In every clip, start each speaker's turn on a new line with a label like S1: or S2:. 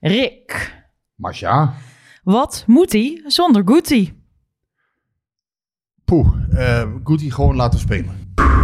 S1: Rick.
S2: Masha.
S1: Wat moet hij zonder Guti?
S2: Guti gewoon laten spelen.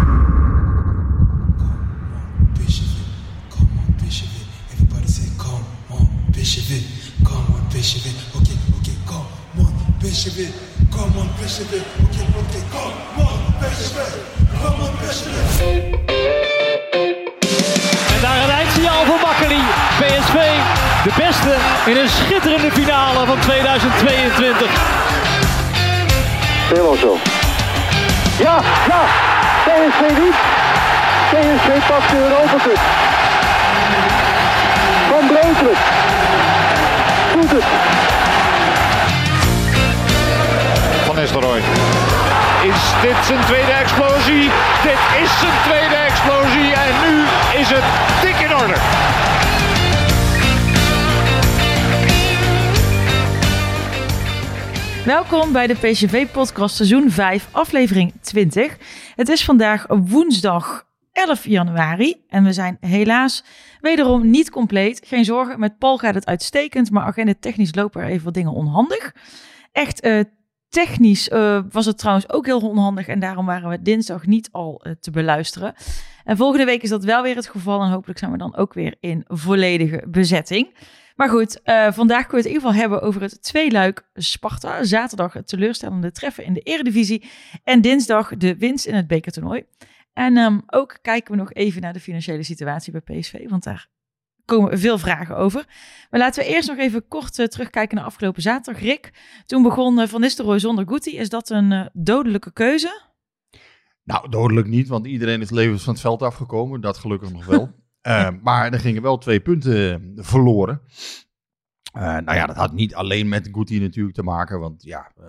S3: En daar het eindsignaal voor Makkeli. PSV, de beste in een schitterende finale van 2022.
S4: Helemaal zo. Ja, PSV niet. PSV pakt de Europa Cup. Van Breukelen. Doet het.
S5: Van Nistelrooy. Is dit zijn tweede explosie? Dit is zijn tweede explosie en nu is het dik in orde.
S1: Welkom bij de PSV-podcast seizoen 5, aflevering 20. Het is vandaag woensdag 11 januari en we zijn helaas wederom niet compleet. Geen zorgen, met Paul gaat het uitstekend, maar agenda-technisch lopen er even wat dingen onhandig. Echt technisch was het trouwens ook heel onhandig en daarom waren we dinsdag niet al te beluisteren. En volgende week is dat wel weer het geval en hopelijk zijn we dan ook weer in volledige bezetting. Maar goed, vandaag kunnen we het in ieder geval hebben over het tweeluik Sparta. Zaterdag het teleurstellende treffen in de Eredivisie en dinsdag de winst in het bekertoernooi. En ook kijken we nog even naar de financiële situatie bij PSV, want daar komen veel vragen over. Maar laten we eerst nog even kort terugkijken naar afgelopen zaterdag. Rick, toen begon Van Nistelrooy zonder Guti. Is dat een dodelijke keuze?
S2: Nou, dodelijk niet, want iedereen is levens van het veld afgekomen. Dat gelukkig nog wel. Maar er gingen wel 2 punten verloren. Dat had niet alleen met Guti natuurlijk te maken. Want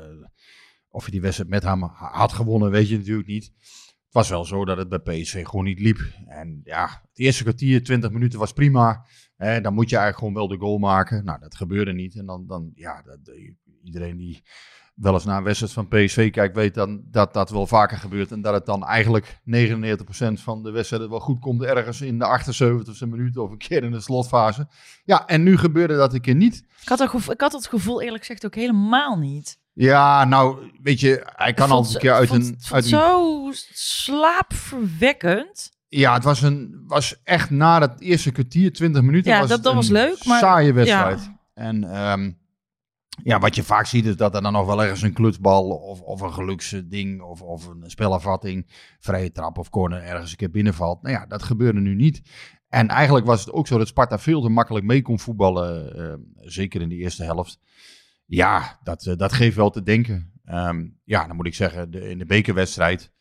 S2: of je die wedstrijd met hem had gewonnen, weet je natuurlijk niet. Het was wel zo dat het bij PSV gewoon niet liep. En ja, het eerste kwartier, 20 minuten was prima. Dan moet je eigenlijk gewoon wel de goal maken. Nou, dat gebeurde niet. En iedereen die wel eens naar een wedstrijd van PSV kijkt, weet dan dat wel vaker gebeurt. En dat het dan eigenlijk 99% van de wedstrijden wel goed komt ergens in de 78e minuut of een keer in de slotfase. Ja, en nu gebeurde dat een keer niet.
S1: Ik had het gevoel eerlijk gezegd ook helemaal niet.
S2: Ja, nou, weet je, hij kan al een keer uit een...
S1: Zo slaapverwekkend.
S2: Ja, het was echt na het eerste kwartier, 20 minuten.
S1: Ja, dat was leuk, maar...
S2: saaie wedstrijd.
S1: Ja.
S2: En wat je vaak ziet is dat er dan nog wel ergens een klutsbal of een geluksding of een spelervatting, vrije trap of corner ergens een keer binnenvalt. Nou ja, dat gebeurde nu niet. En eigenlijk was het ook zo dat Sparta veel te makkelijk mee kon voetballen, zeker in de eerste helft. Ja, dat geeft wel te denken. Dan moet ik zeggen, in de bekerwedstrijd,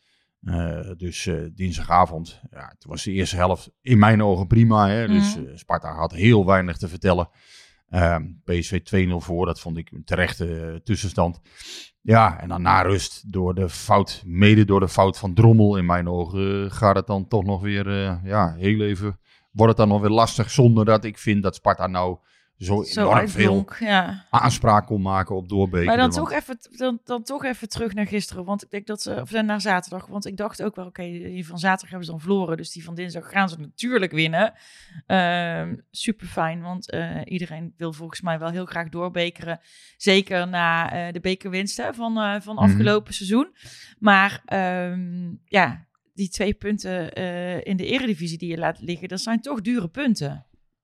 S2: dinsdagavond, toen was de eerste helft in mijn ogen prima. Hè? Dus Sparta had heel weinig te vertellen. PSV 2-0 voor, dat vond ik een terechte tussenstand. Ja, en dan na rust, door de fout van Drommel in mijn ogen, gaat het dan toch nog weer, heel even, wordt het dan nog weer lastig, zonder dat ik vind dat Sparta nou zo enorm veel aanspraak kon maken op doorbekeren.
S1: Maar dan toch even terug naar gisteren, want ik denk dat of naar zaterdag, want ik dacht ook wel, oké, die van zaterdag hebben ze dan verloren, dus die van dinsdag gaan ze natuurlijk winnen. Super fijn, want iedereen wil volgens mij wel heel graag doorbekeren, zeker na de bekerwinsten van afgelopen seizoen. Maar die 2 punten in de Eredivisie die je laat liggen, dat zijn toch dure punten.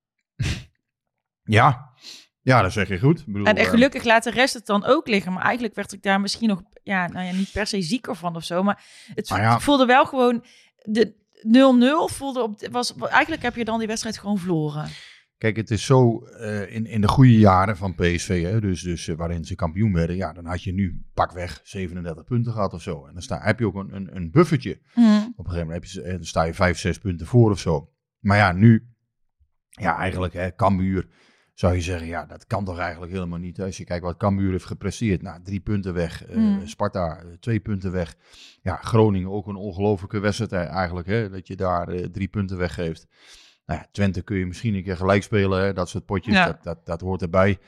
S2: Ja, dat zeg je goed. Ik bedoel,
S1: en gelukkig laat de rest het dan ook liggen. Maar eigenlijk werd ik daar misschien nog, niet per se zieker van of zo. Maar het voelde wel gewoon, de 0-0 voelde eigenlijk heb je dan die wedstrijd gewoon verloren.
S2: Kijk, het is zo, in de goede jaren van PSV, hè, dus waarin ze kampioen werden, dan had je nu pakweg 37 punten gehad of zo. En dan heb je ook een buffertje. Op een gegeven moment dan sta je 5-6 punten voor of zo. Maar ja, nu, eigenlijk, Cambuur, zou je zeggen, dat kan toch eigenlijk helemaal niet. Als je kijkt wat Cambuur heeft gepresteerd. 3 punten weg. Sparta 2 punten weg. Ja, Groningen ook een ongelofelijke wedstrijd eigenlijk. Hè, dat je daar 3 punten weggeeft. Nou ja, Twente kun je misschien een keer gelijk spelen. Hè, dat soort potjes, dat hoort erbij.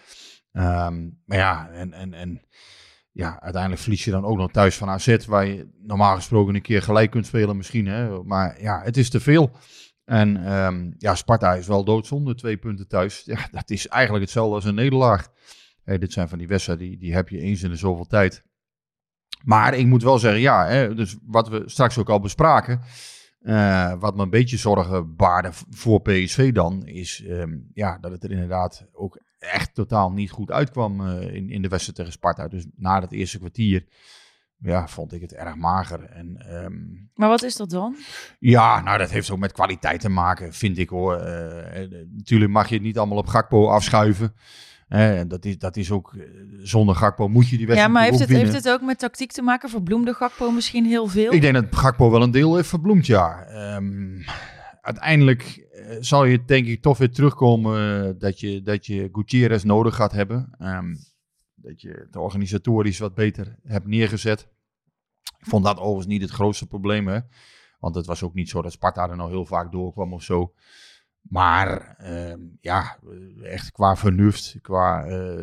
S2: Uiteindelijk verlies je dan ook nog thuis van AZ. Waar je normaal gesproken een keer gelijk kunt spelen misschien. Hè, maar ja, het is te veel. En Sparta is wel doodzonde, 2 punten thuis. Ja, dat is eigenlijk hetzelfde als een nederlaag. Dit zijn van die wedstrijden, die heb je eens in de zoveel tijd. Maar ik moet wel zeggen, dus wat we straks ook al bespraken, wat me een beetje zorgen baarde voor PSV dan, is dat het er inderdaad ook echt totaal niet goed uitkwam in de wedstrijd tegen Sparta. Dus na dat eerste kwartier, vond ik het erg mager.
S1: Maar wat is dat dan?
S2: Ja, nou dat heeft ook met kwaliteit te maken, vind ik hoor. Natuurlijk mag je het niet allemaal op Gakpo afschuiven. Dat is ook, zonder Gakpo moet je die wedstrijd
S1: maar
S2: ook winnen.
S1: heeft het ook met tactiek te maken? Verbloemde Gakpo misschien heel veel?
S2: Ik denk dat Gakpo wel een deel heeft verbloemd, ja. Uiteindelijk zal je denk ik toch weer terugkomen dat je Gutierrez nodig gaat hebben. Dat je het organisatorisch wat beter hebt neergezet. Ik vond dat overigens niet het grootste probleem, hè. Want het was ook niet zo dat Sparta er nou heel vaak doorkwam of zo. Maar echt qua vernuft, qua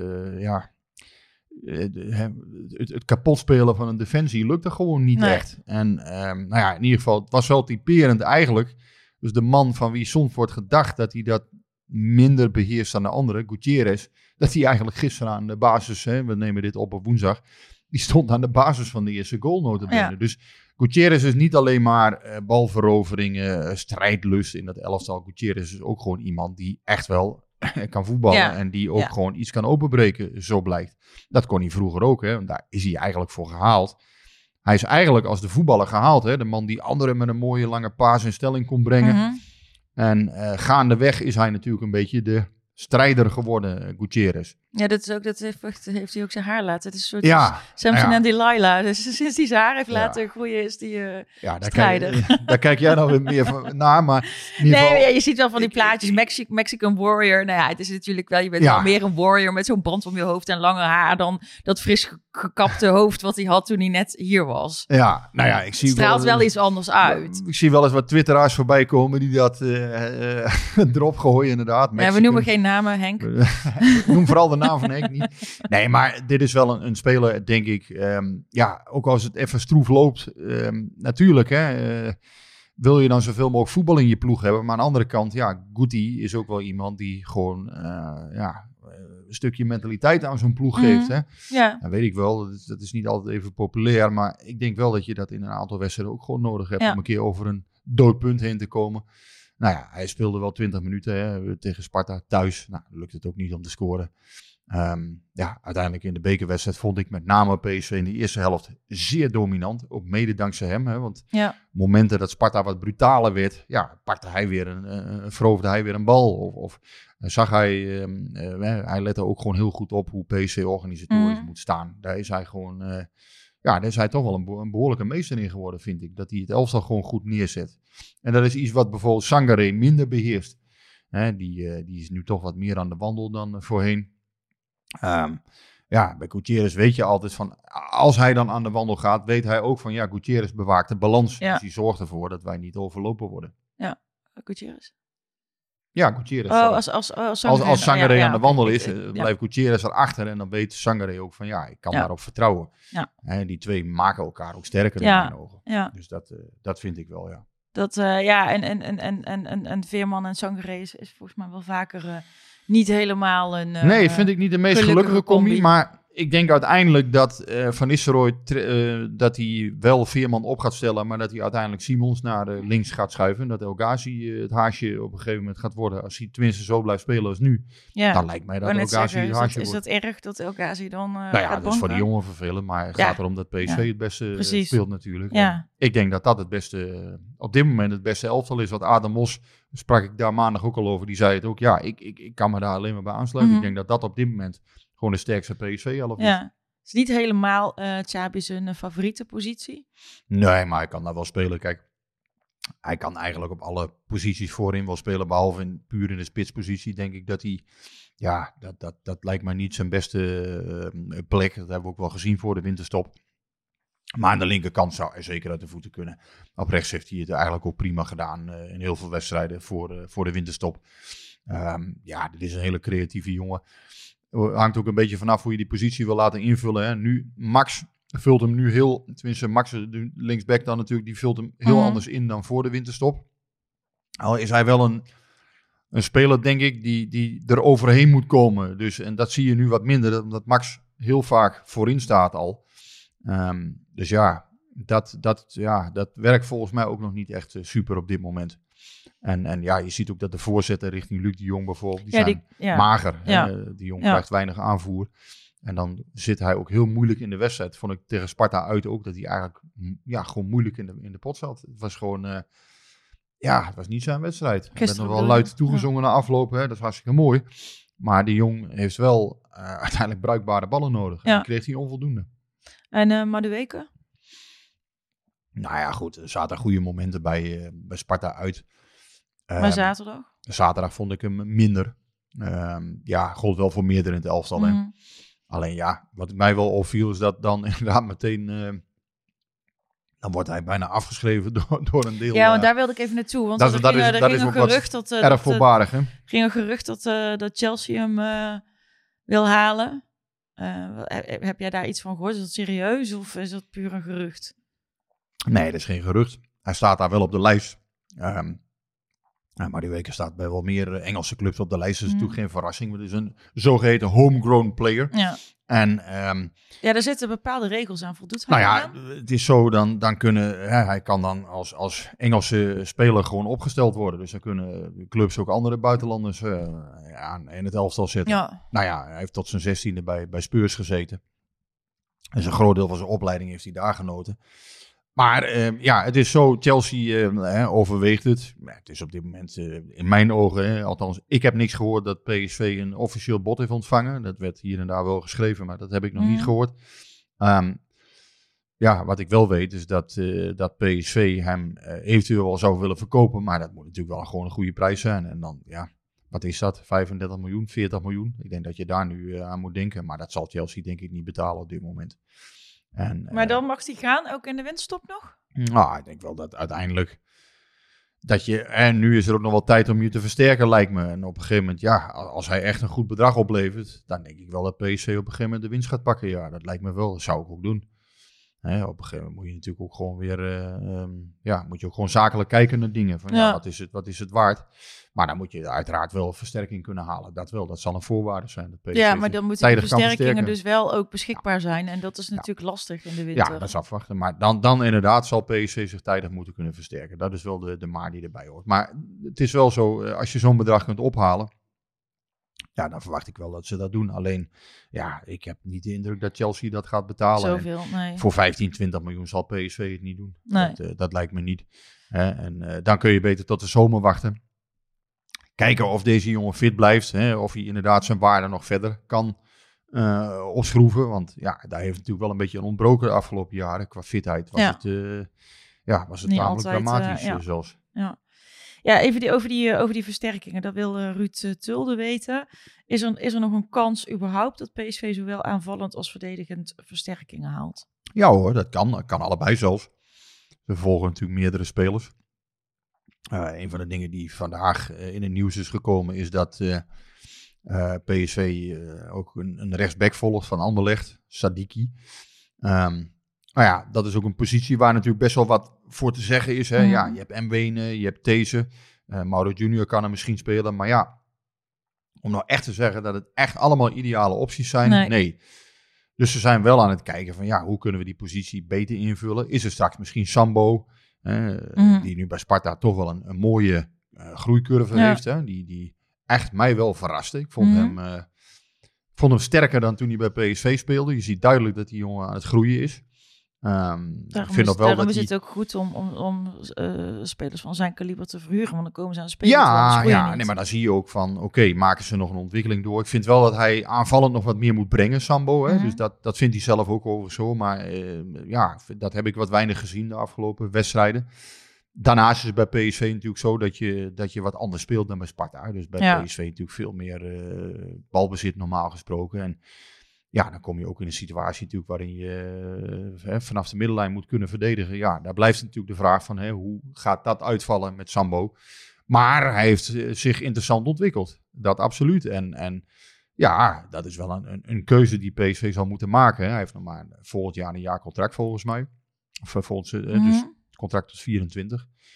S2: het kapotspelen van een defensie lukte gewoon niet echt. En in ieder geval, het was wel typerend eigenlijk. Dus de man van wie soms wordt gedacht dat hij dat minder beheerst dan de andere, Gutierrez, dat hij eigenlijk gisteren aan de basis, we nemen dit op woensdag, die stond aan de basis van de eerste goal nota bene. Ja. Dus Gutierrez is niet alleen maar balveroveringen, strijdlust in dat elftal. Gutierrez is ook gewoon iemand die echt wel kan voetballen en die ook gewoon iets kan openbreken, zo blijkt. Dat kon hij vroeger ook, hè. Want daar is hij eigenlijk voor gehaald. Hij is eigenlijk als de voetballer gehaald, hè. De man die anderen met een mooie lange paas in stelling kon brengen. Mm-hmm. En gaandeweg is hij natuurlijk een beetje de strijder geworden, Gutierrez.
S1: Ja, dat heeft hij ook zijn haar laten. Het is een soort Samson en Delilah. Dus sinds hij zijn haar heeft laten groeien, is die strijder.
S2: Daar kijk jij nou weer meer van naar, maar in ieder geval,
S1: je ziet wel van die plaatjes, Mexican Warrior. Nou ja, het is natuurlijk wel, je bent wel meer een warrior met zo'n band om je hoofd en lange haar dan dat fris gekapte hoofd wat hij had toen hij net hier was.
S2: Ja, nou ja, ik zie
S1: het straalt wel iets anders uit.
S2: Ik zie wel eens wat twitteraars voorbij komen die dat erop gooien inderdaad.
S1: Ja, we noemen geen namen, Henk.
S2: Noem vooral de naam van Henk niet. Nee, maar dit is wel een speler, denk ik. Ook als het even stroef loopt. Natuurlijk, wil je dan zoveel mogelijk voetbal in je ploeg hebben. Maar aan de andere kant, Guti is ook wel iemand die gewoon een stukje mentaliteit aan zo'n ploeg geeft. Hè? Ja. Dat weet ik wel. Dat is niet altijd even populair. Maar ik denk wel dat je dat in een aantal wedstrijden ook gewoon nodig hebt. Om een keer over een doodpunt heen te komen. Nou ja, hij speelde wel 20 minuten tegen Sparta thuis. Nou, lukt het ook niet om te scoren. Uiteindelijk in de bekerwedstrijd vond ik met name PSV in de eerste helft zeer dominant. Ook mede dankzij hem. Hè, want momenten dat Sparta wat brutaler werd, pakte hij weer veroverde hij weer een bal. Of zag hij lette ook gewoon heel goed op hoe PSV organisatorisch moet staan. Daar is hij gewoon, daar is hij toch wel een behoorlijke meester in geworden, vind ik. Dat hij het elftal gewoon goed neerzet. En dat is iets wat bijvoorbeeld Sangaré minder beheerst. Die is nu toch wat meer aan de wandel dan voorheen. Bij Gutierrez weet je altijd van, als hij dan aan de wandel gaat, weet hij ook van, Gutierrez bewaakt de balans. Ja. Dus die zorgt ervoor dat wij niet overlopen worden.
S1: Ja, Gutierrez.
S2: Ja, Gutierrez.
S1: Als
S2: Sangaré aan de wandel is, blijft Gutierrez erachter en dan weet Sangaré ook van, ik kan daarop vertrouwen. Ja. Die twee maken elkaar ook sterker in mijn ogen. Ja. Dus dat vind ik wel, ja.
S1: Dat, en Veerman en Sangaré is volgens mij wel vaker niet helemaal een
S2: nee, vind ik niet de meest gelukkige combi. Maar ik denk uiteindelijk dat Van Nistelrooy dat hij wel Veerman op gaat stellen, maar dat hij uiteindelijk Simons naar links gaat schuiven. Dat El Ghazi het haasje op een gegeven moment gaat worden. Als hij tenminste zo blijft spelen als nu, dan lijkt mij dat El Ghazi het haasje wordt.
S1: Is dat erg dat El Ghazi dan
S2: dat is voor de jongen vervelend, maar het gaat erom dat PSV het beste speelt natuurlijk. Ja. Ik denk dat het beste, op dit moment het beste elftal is. Wat Adam Mos, sprak ik daar maandag ook al over, die zei het ook. Ja, ik kan me daar alleen maar bij aansluiten. Ik denk dat op dit moment gewoon de sterkste PSV-elf is.
S1: Het is niet helemaal Xabi zijn favoriete positie.
S2: Nee, maar hij kan daar wel spelen. Kijk, hij kan eigenlijk op alle posities voorin wel spelen, behalve puur in de spitspositie. Denk ik dat hij, dat lijkt mij niet zijn beste plek. Dat hebben we ook wel gezien voor de winterstop. Maar aan de linkerkant zou hij zeker uit de voeten kunnen. Op rechts heeft hij het eigenlijk ook prima gedaan in heel veel wedstrijden voor de winterstop. Dit is een hele creatieve jongen. Hangt ook een beetje vanaf hoe je die positie wil laten invullen. Hè. Nu, Max vult hem nu tenminste Max, de linksback dan natuurlijk, die vult hem heel anders in dan voor de winterstop. Al is hij wel een speler, denk ik, die er overheen moet komen. Dus, en dat zie je nu wat minder, omdat Max heel vaak voorin staat al. Dus ja, dat werkt volgens mij ook nog niet echt super op dit moment. En ja, je ziet ook dat de voorzetten richting Luc de Jong bijvoorbeeld, die zijn mager.
S1: Ja.
S2: Die Jong krijgt weinig aanvoer. En dan zit hij ook heel moeilijk in de wedstrijd. Vond ik tegen Sparta uit ook, dat hij eigenlijk gewoon moeilijk in de pot zat. Het was gewoon, het was niet zijn wedstrijd. Ik ben nog wel luid toegezongen na afloop, hè. Dat is hartstikke mooi. Maar die Jong heeft wel uiteindelijk bruikbare ballen nodig. En die kreeg hij onvoldoende.
S1: En Madueke?
S2: Nou ja, goed. Er zaten goede momenten bij Sparta uit.
S1: Maar zaterdag?
S2: Zaterdag vond ik hem minder. Gold wel voor meerdere in het elftal. Mm-hmm. Alleen wat mij wel opviel is dat dan inderdaad meteen... dan wordt hij bijna afgeschreven door een deel.
S1: Ja, want daar wilde ik even naartoe. Want er ging een gerucht dat...
S2: erg voorbarig, hè?
S1: ging een gerucht dat Chelsea hem wil halen. Heb jij daar iets van gehoord? Is dat serieus of is dat puur een gerucht?
S2: Nee, dat is geen gerucht. Hij staat daar wel op de lijst. Maar die weken staat bij wel meer Engelse clubs op de lijst. Dat is natuurlijk geen verrassing. Het is een zogeheten homegrown player.
S1: Ja.
S2: En,
S1: daar zitten bepaalde regels aan. Voldoet hij aan?
S2: Het is zo, dan kunnen... hij kan dan als Engelse speler gewoon opgesteld worden. Dus dan kunnen clubs ook andere buitenlanders in het elftal zetten. Ja. Nou ja, hij heeft tot zijn 16e bij Spurs gezeten. Dus een groot deel van zijn opleiding heeft hij daar genoten. Maar het is zo, Chelsea overweegt het. Het is op dit moment in mijn ogen, althans, ik heb niks gehoord dat PSV een officieel bod heeft ontvangen. Dat werd hier en daar wel geschreven, maar dat heb ik nog niet gehoord. Wat ik wel weet is dat PSV hem eventueel wel zou willen verkopen. Maar dat moet natuurlijk wel gewoon een goede prijs zijn. En dan, wat is dat? 35 miljoen, 40 miljoen? Ik denk dat je daar nu aan moet denken. Maar dat zal Chelsea denk ik niet betalen op dit moment.
S1: Maar dan mag hij gaan, ook in de winterstop nog?
S2: Nou, ik denk wel dat uiteindelijk dat je... En nu is er ook nog wel tijd om je te versterken, lijkt me. En op een gegeven moment, als hij echt een goed bedrag oplevert, dan denk ik wel dat PSV op een gegeven moment de winst gaat pakken. Ja, dat lijkt me wel. Dat zou ik ook doen. Op een gegeven moment moet je natuurlijk ook gewoon weer... moet je ook gewoon zakelijk kijken naar dingen. Van, wat is het waard? Maar dan moet je uiteraard wel versterking kunnen halen. Dat wel, dat zal een voorwaarde zijn. Dat PSV
S1: maar dan moeten die versterkingen dus wel ook beschikbaar zijn. En dat is natuurlijk lastig in de winter.
S2: Ja, dat is afwachten. Maar dan inderdaad zal PSV zich tijdig moeten kunnen versterken. Dat is wel de maar die erbij hoort. Maar het is wel zo, als je zo'n bedrag kunt ophalen, dan verwacht ik wel dat ze dat doen. Alleen, ik heb niet de indruk dat Chelsea dat gaat betalen.
S1: Zoveel, nee.
S2: Voor 15, 20 miljoen zal PSV het niet doen.
S1: Nee.
S2: Dat lijkt me niet. En dan kun je beter tot de zomer wachten. Kijken of deze jongen fit blijft. Of hij inderdaad zijn waarde nog verder kan opschroeven. Want daar heeft natuurlijk wel een beetje een ontbroken de afgelopen jaren. Qua fitheid was het
S1: niet
S2: tamelijk
S1: altijd,
S2: dramatisch zelfs.
S1: Ja, even over die versterkingen. Dat wil Ruud Tulde weten. Is er nog een kans überhaupt dat PSV zowel aanvallend als verdedigend versterkingen haalt?
S2: Ja hoor, dat kan. Dat kan allebei zelfs. We volgen natuurlijk meerdere spelers. Een van de dingen die vandaag in het nieuws is gekomen is dat PSV ook een rechtsback volgt van Anderlecht, Sadiki. Dat is ook een positie waar natuurlijk best wel wat voor te zeggen is. Hè? Je hebt Mwene, je hebt These. Mauro Junior kan er misschien spelen. Maar om nou echt te zeggen dat het echt allemaal ideale opties zijn, nee. Dus ze zijn wel aan het kijken van hoe kunnen we die positie beter invullen. Is er straks misschien Sambo, die nu bij Sparta toch wel een mooie groeicurve heeft. Hè? Die echt mij wel verraste. Ik vond hem sterker dan toen hij bij PSV speelde. Je ziet duidelijk dat die jongen aan het groeien is.
S1: Daarom is het ook goed om spelers van zijn kaliber te verhuren, want dan komen ze aan spelen.
S2: Maar dan zie je ook van, maken ze nog een ontwikkeling door. Ik vind wel dat hij aanvallend nog wat meer moet brengen, Sambo. Hè? Dus dat vindt hij zelf ook over zo. Maar dat heb ik wat weinig gezien de afgelopen wedstrijden. Daarnaast is het bij PSV natuurlijk zo dat je wat anders speelt dan bij Sparta. Dus bij PSV natuurlijk veel meer balbezit normaal gesproken. En dan kom je ook in een situatie natuurlijk waarin je vanaf de middenlijn moet kunnen verdedigen. Ja, daar blijft natuurlijk de vraag van hoe gaat dat uitvallen met Sambo. Maar hij heeft zich interessant ontwikkeld. Dat absoluut. En dat is wel een keuze die PSV zal moeten maken. Hij heeft nog maar volgend jaar een jaar contract volgens mij. Of volgens, dus het contract tot 24.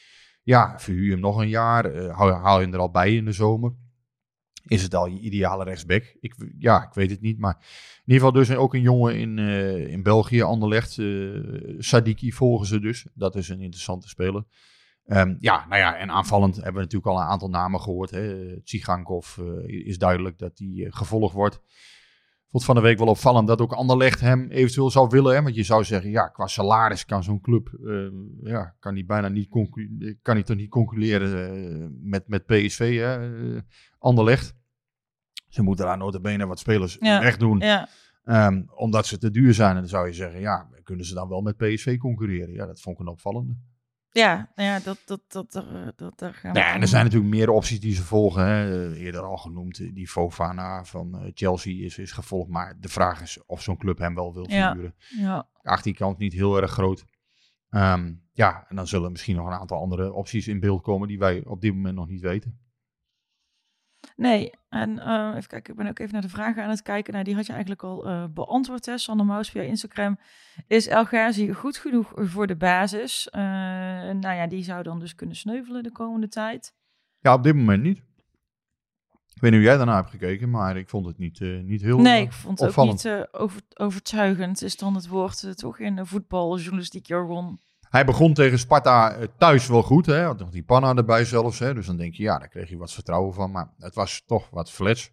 S2: verhuur je hem nog een jaar. Haal je hem er al bij in de zomer. Is het al je ideale rechtsback? Ik weet het niet. Maar in ieder geval dus ook een jongen in België, Anderlecht. Sadiki volgen ze dus. Dat is een interessante speler. En aanvallend hebben we natuurlijk al een aantal namen gehoord. Tsigankov is duidelijk dat die gevolgd wordt. Ik vond van de week wel opvallend dat ook Anderlecht hem eventueel zou willen. Hè? Want je zou zeggen, qua salaris kan zo'n club kan hij toch niet concurreren met PSV, Anderlecht. Ze moeten daar nota bene wat spelers wegdoen. Ja. Omdat ze te duur zijn. En dan zou je zeggen, kunnen ze dan wel met PSV concurreren? Ja, dat vond ik een opvallende.
S1: Ja, dat gaan we.
S2: En er zijn natuurlijk meer opties die ze volgen. Hè. Eerder al genoemd, die Fofana van Chelsea is gevolgd. Maar de vraag is of zo'n club hem wel wil verhuren. Ja. De achterkant niet heel erg groot. En dan zullen misschien nog een aantal andere opties in beeld komen die wij op dit moment nog niet weten.
S1: Nee, en even kijken, ik ben ook even naar de vragen aan het kijken. Nou, die had je eigenlijk al beantwoord, hè. Sander Maus via Instagram. Is El Ghazi goed genoeg voor de basis? Die zou dan dus kunnen sneuvelen de komende tijd.
S2: Ja, op dit moment niet. Ik weet niet hoe jij daarna hebt gekeken, maar ik vond het niet heel
S1: Nee, ik vond het
S2: opvallend.
S1: ook niet overtuigend, is dan het woord toch in de voetbaljournalistiek jargon.
S2: Hij begon tegen Sparta thuis wel goed, hè? Had nog die Panna erbij zelfs, hè? Dus dan denk je, daar kreeg je wat vertrouwen van. Maar het was toch wat flats.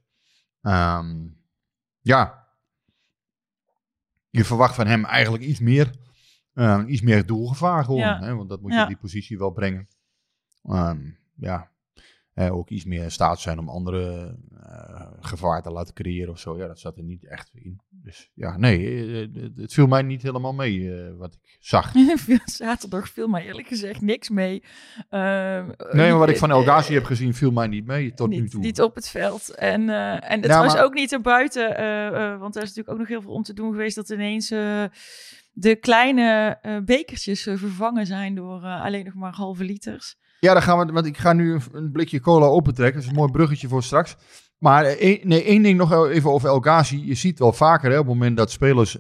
S2: Je verwacht van hem eigenlijk iets meer doelgevaar gewoon.
S1: Ja.
S2: Hè? Want dat moet je op die positie wel brengen. Ook iets meer in staat zijn om andere gevaar te laten creëren of zo. Ja, dat zat er niet echt in. Dus het viel mij niet helemaal mee wat ik zag.
S1: Zaterdag viel mij eerlijk gezegd niks mee.
S2: Maar wat ik van El Ghazi heb gezien viel mij niet mee tot nu toe.
S1: Niet op het veld. En het was ook niet erbuiten. Want er is natuurlijk ook nog heel veel om te doen geweest dat ineens de kleine bekertjes vervangen zijn door alleen nog maar halve liters.
S2: Ja, dan gaan we, want ik ga nu een blikje cola opentrekken. Dat is een mooi bruggetje voor straks. Maar één ding nog even over El Ghazi. Je ziet wel vaker op het moment dat spelers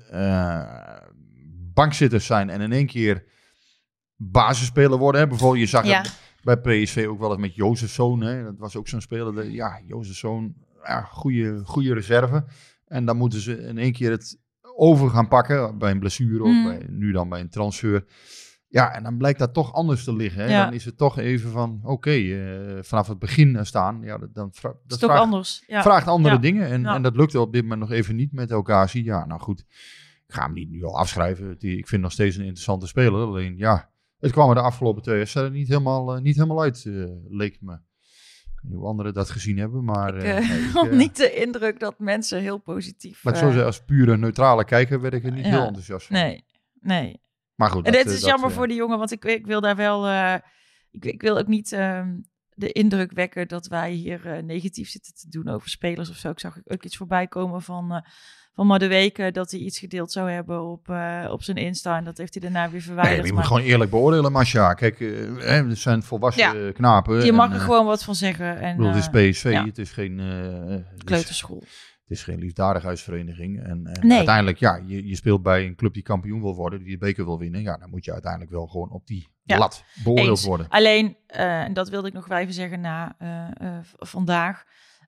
S2: bankzitters zijn en in één keer basisspeler worden. Hè. Bijvoorbeeld, je zag het bij PSV ook wel eens met Jozefzoon. Hè. Dat was ook zo'n speler. Jozefzoon, goede reserve. En dan moeten ze in één keer het over gaan pakken bij een blessure of nu dan bij een transfer. Ja, en dan blijkt dat toch anders te liggen. Hè? Ja. Dan is het toch even van, vanaf het begin staan. Ja, dat
S1: vraagt anders. Ja.
S2: Vraagt andere dingen. En dat lukte op dit moment nog even niet met El Ghazi. Ja, nou goed. Ik ga hem niet nu al afschrijven. Ik vind hem nog steeds een interessante speler. Alleen, het kwam er de afgelopen 2 jaar niet helemaal uit, leek me. Ik weet niet hoe anderen dat gezien hebben, maar...
S1: Ik had niet de indruk dat mensen heel positief...
S2: Maar zo als pure neutrale kijker werd ik er niet heel enthousiast van.
S1: Nee.
S2: Maar goed,
S1: en het is jammer voor die jongen, want ik wil daar wel... Ik wil ook niet de indruk wekken dat wij hier negatief zitten te doen over spelers of zo. Ik zag ook iets voorbij komen van Madueke, dat hij iets gedeeld zou hebben op zijn Insta. En dat heeft hij daarna weer verwijderd.
S2: Nee, je moet gewoon eerlijk beoordelen, Masha. Kijk, er zijn volwassen knapen.
S1: Je mag er gewoon wat van zeggen. En,
S2: het is PSV, het is geen...
S1: kleuterschool.
S2: Het is geen liefdadigheidsvereniging. En uiteindelijk, je speelt bij een club die kampioen wil worden, die de beker wil winnen. Ja, dan moet je uiteindelijk wel gewoon op die lat beoordeeld worden.
S1: Alleen, en dat wilde ik nog wel even zeggen na vandaag.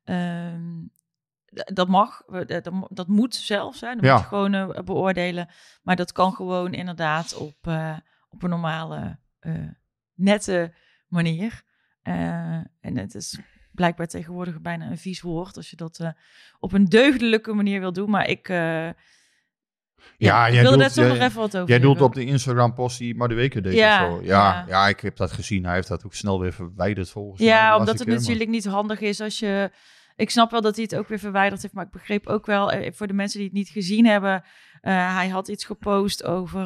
S1: Dat mag, dat moet zelfs. Hè. Dat moet je gewoon beoordelen. Maar dat kan gewoon inderdaad op een normale, nette manier. En het is... blijkbaar tegenwoordig bijna een vies woord als je dat op een deugdelijke manier wil doen. Maar ik wilde daar toch nog even wat over.
S2: Jij doelt op de Instagram-post die Madueke deed of zo. Ja, ik heb dat gezien. Hij heeft dat ook snel weer verwijderd volgens mij.
S1: Ja, omdat het natuurlijk niet handig is als je... Ik snap wel dat hij het ook weer verwijderd heeft, maar ik begreep ook wel, voor de mensen die het niet gezien hebben, hij had iets gepost over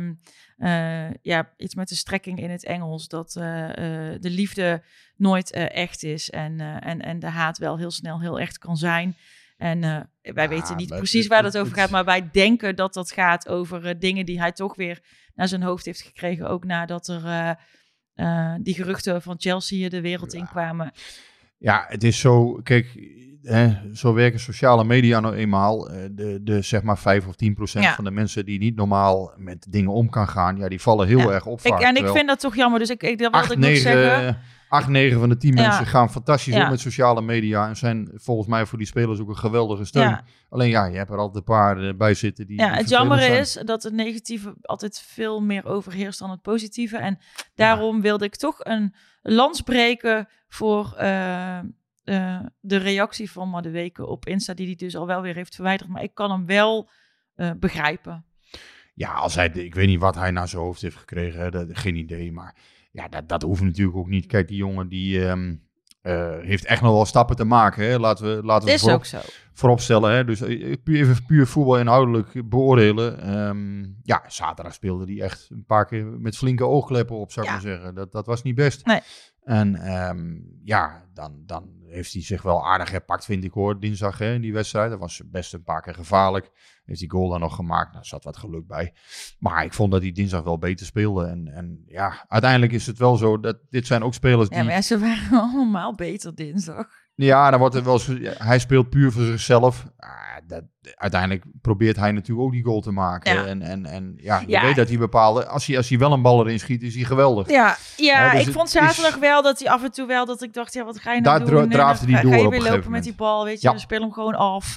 S1: iets met de strekking in het Engels, dat de liefde nooit echt is en de haat wel heel snel heel echt kan zijn. En wij weten niet precies waar dat over gaat, maar wij denken dat dat gaat over dingen die hij toch weer naar zijn hoofd heeft gekregen, ook nadat er die geruchten van Chelsea de wereld in kwamen.
S2: Ja, het is zo, kijk, zo werken sociale media nou eenmaal. De zeg maar 5 of 10% van de mensen die niet normaal met dingen om kan gaan, ja, die vallen heel erg op vaak.
S1: Ik vind dat toch jammer, dus dat wilde ik nog zeggen.
S2: 8, 9 van de 10 mensen gaan fantastisch om met sociale media en zijn volgens mij voor die spelers ook een geweldige steun. Ja. Alleen je hebt er altijd een paar bij zitten die
S1: het jammer is dat het negatieve altijd veel meer overheerst dan het positieve. En daarom wilde ik toch een lans breken voor de reactie van Madueke op Insta, die hij dus al wel weer heeft verwijderd. Maar ik kan hem wel begrijpen. Ja,
S2: als hij, ik weet niet wat hij naar zijn hoofd heeft gekregen, geen idee, maar ja, dat hoeft natuurlijk ook niet. Kijk, die jongen die heeft echt nog wel stappen te maken. Hè. Laten we vooropstellen. Hè. Dus even puur voetbal inhoudelijk beoordelen. Zaterdag speelde hij echt een paar keer met flinke oogkleppen op, zou ik maar zeggen. Dat was niet best.
S1: Nee.
S2: En dan heeft hij zich wel aardig herpakt, vind ik hoor, dinsdag in die wedstrijd. Dat was best een paar keer gevaarlijk. Heeft die goal dan nog gemaakt. Nou, er zat wat geluk bij. Maar ik vond dat hij dinsdag wel beter speelde. En uiteindelijk is het wel zo dat dit zijn ook spelers die...
S1: Ja, maar ze waren allemaal beter dinsdag.
S2: Ja, dan wordt het wel. Hij speelt puur voor zichzelf. Uiteindelijk probeert hij natuurlijk ook die goal te maken. Ja. Je weet dat hij bepaalde... Als hij wel een bal erin schiet, is hij geweldig.
S1: Ja, dus ik vond zaterdag wel dat hij af en toe wel... dat ik dacht, wat ga je nou doen?
S2: Daar draafde hij door.
S1: Ga je
S2: op
S1: weer
S2: een
S1: lopen met die bal, weet je? Dan speel hem gewoon af.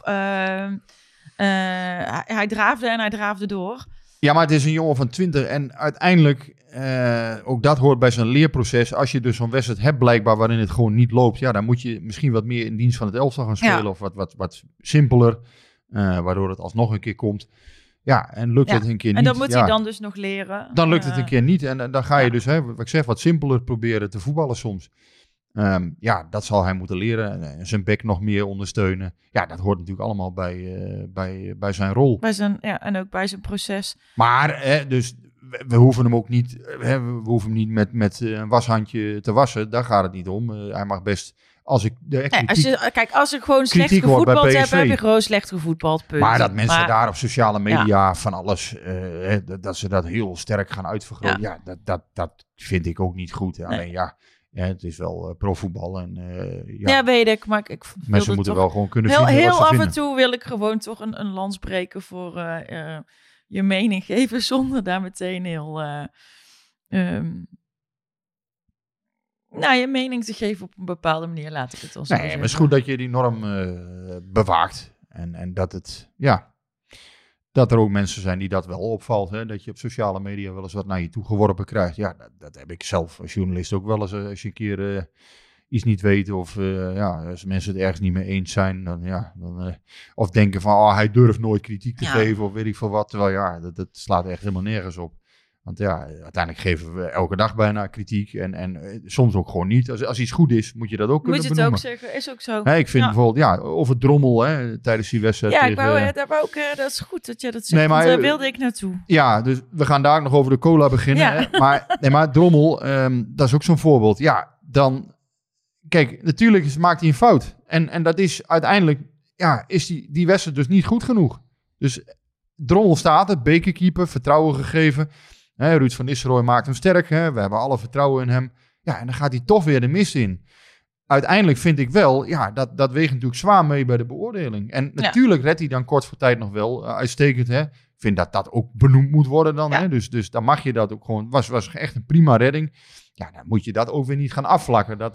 S1: Hij draafde door.
S2: Ja, maar het is een jongen van 20 en uiteindelijk, ook dat hoort bij zijn leerproces. Als je dus zo'n wedstrijd hebt blijkbaar waarin het gewoon niet loopt, dan moet je misschien wat meer in dienst van het elftal gaan spelen of wat simpeler, waardoor het alsnog een keer komt. Ja, en lukt het een keer niet.
S1: En dat moet hij dan dus nog leren.
S2: Dan lukt het een keer niet en dan ga je dus, wat ik zeg, wat simpeler proberen te voetballen soms. Dat zal hij moeten leren en zijn bek nog meer ondersteunen. Ja, dat hoort natuurlijk allemaal bij zijn rol.
S1: En ook bij zijn proces.
S2: Maar, dus we hoeven hem ook niet, we hoeven hem niet met een washandje te wassen. Daar gaat het niet om. Hij mag best, als ik
S1: als ik gewoon slecht gevoetbald heb je gewoon slecht gevoetbald, punt.
S2: Maar dat mensen daar op sociale media van alles, dat ze dat heel sterk gaan uitvergroten. Dat vind ik ook niet goed. Alleen het is wel profvoetbal en
S1: weet ik, maar ik
S2: mensen moeten wel gewoon kunnen vinden
S1: heel
S2: wat ze
S1: af
S2: vinden.
S1: En toe wil ik gewoon toch een lans breken voor je mening geven zonder daar meteen heel je mening te geven op een bepaalde manier, laat ik het dan zo zeggen.
S2: Maar het is goed dat je die norm bewaakt en dat het dat er ook mensen zijn die dat wel opvalt. Hè? Dat je op sociale media wel eens wat naar je toe geworpen krijgt. Ja, dat heb ik zelf als journalist ook wel eens. Als je een keer iets niet weet of als mensen het ergens niet mee eens zijn. Of denken van hij durft nooit kritiek te geven of weet ik veel wat. Terwijl dat slaat echt helemaal nergens op. Want uiteindelijk geven we elke dag bijna kritiek en soms ook gewoon niet. Als iets goed is, moet je dat ook kunnen benoemen.
S1: Moet je het ook zeggen, is ook zo.
S2: Ik vind bijvoorbeeld, of het Drommel tijdens die wedstrijd.
S1: Dat is goed dat je dat zegt, want daar wilde ik naartoe. Ja,
S2: dus we gaan daar nog over de cola beginnen. Ja. Hè? Maar Drommel, dat is ook zo'n voorbeeld. Ja, dan, kijk, natuurlijk maakt hij een fout. En dat is uiteindelijk, is die wedstrijd dus niet goed genoeg. Dus Drommel staat er, bekerkeeper, vertrouwen gegeven. Ruud van Nistelrooy maakt hem sterk. We hebben alle vertrouwen in hem. Ja, en dan gaat hij toch weer de mist in. Uiteindelijk vind ik wel, dat weegt natuurlijk zwaar mee bij de beoordeling. En natuurlijk redt hij dan kort voor tijd nog wel uitstekend. Ik vind dat ook benoemd moet worden dan. Ja. Dus dan mag je dat ook gewoon. Was echt een prima redding. Ja, dan moet je dat ook weer niet gaan afvlakken. Dat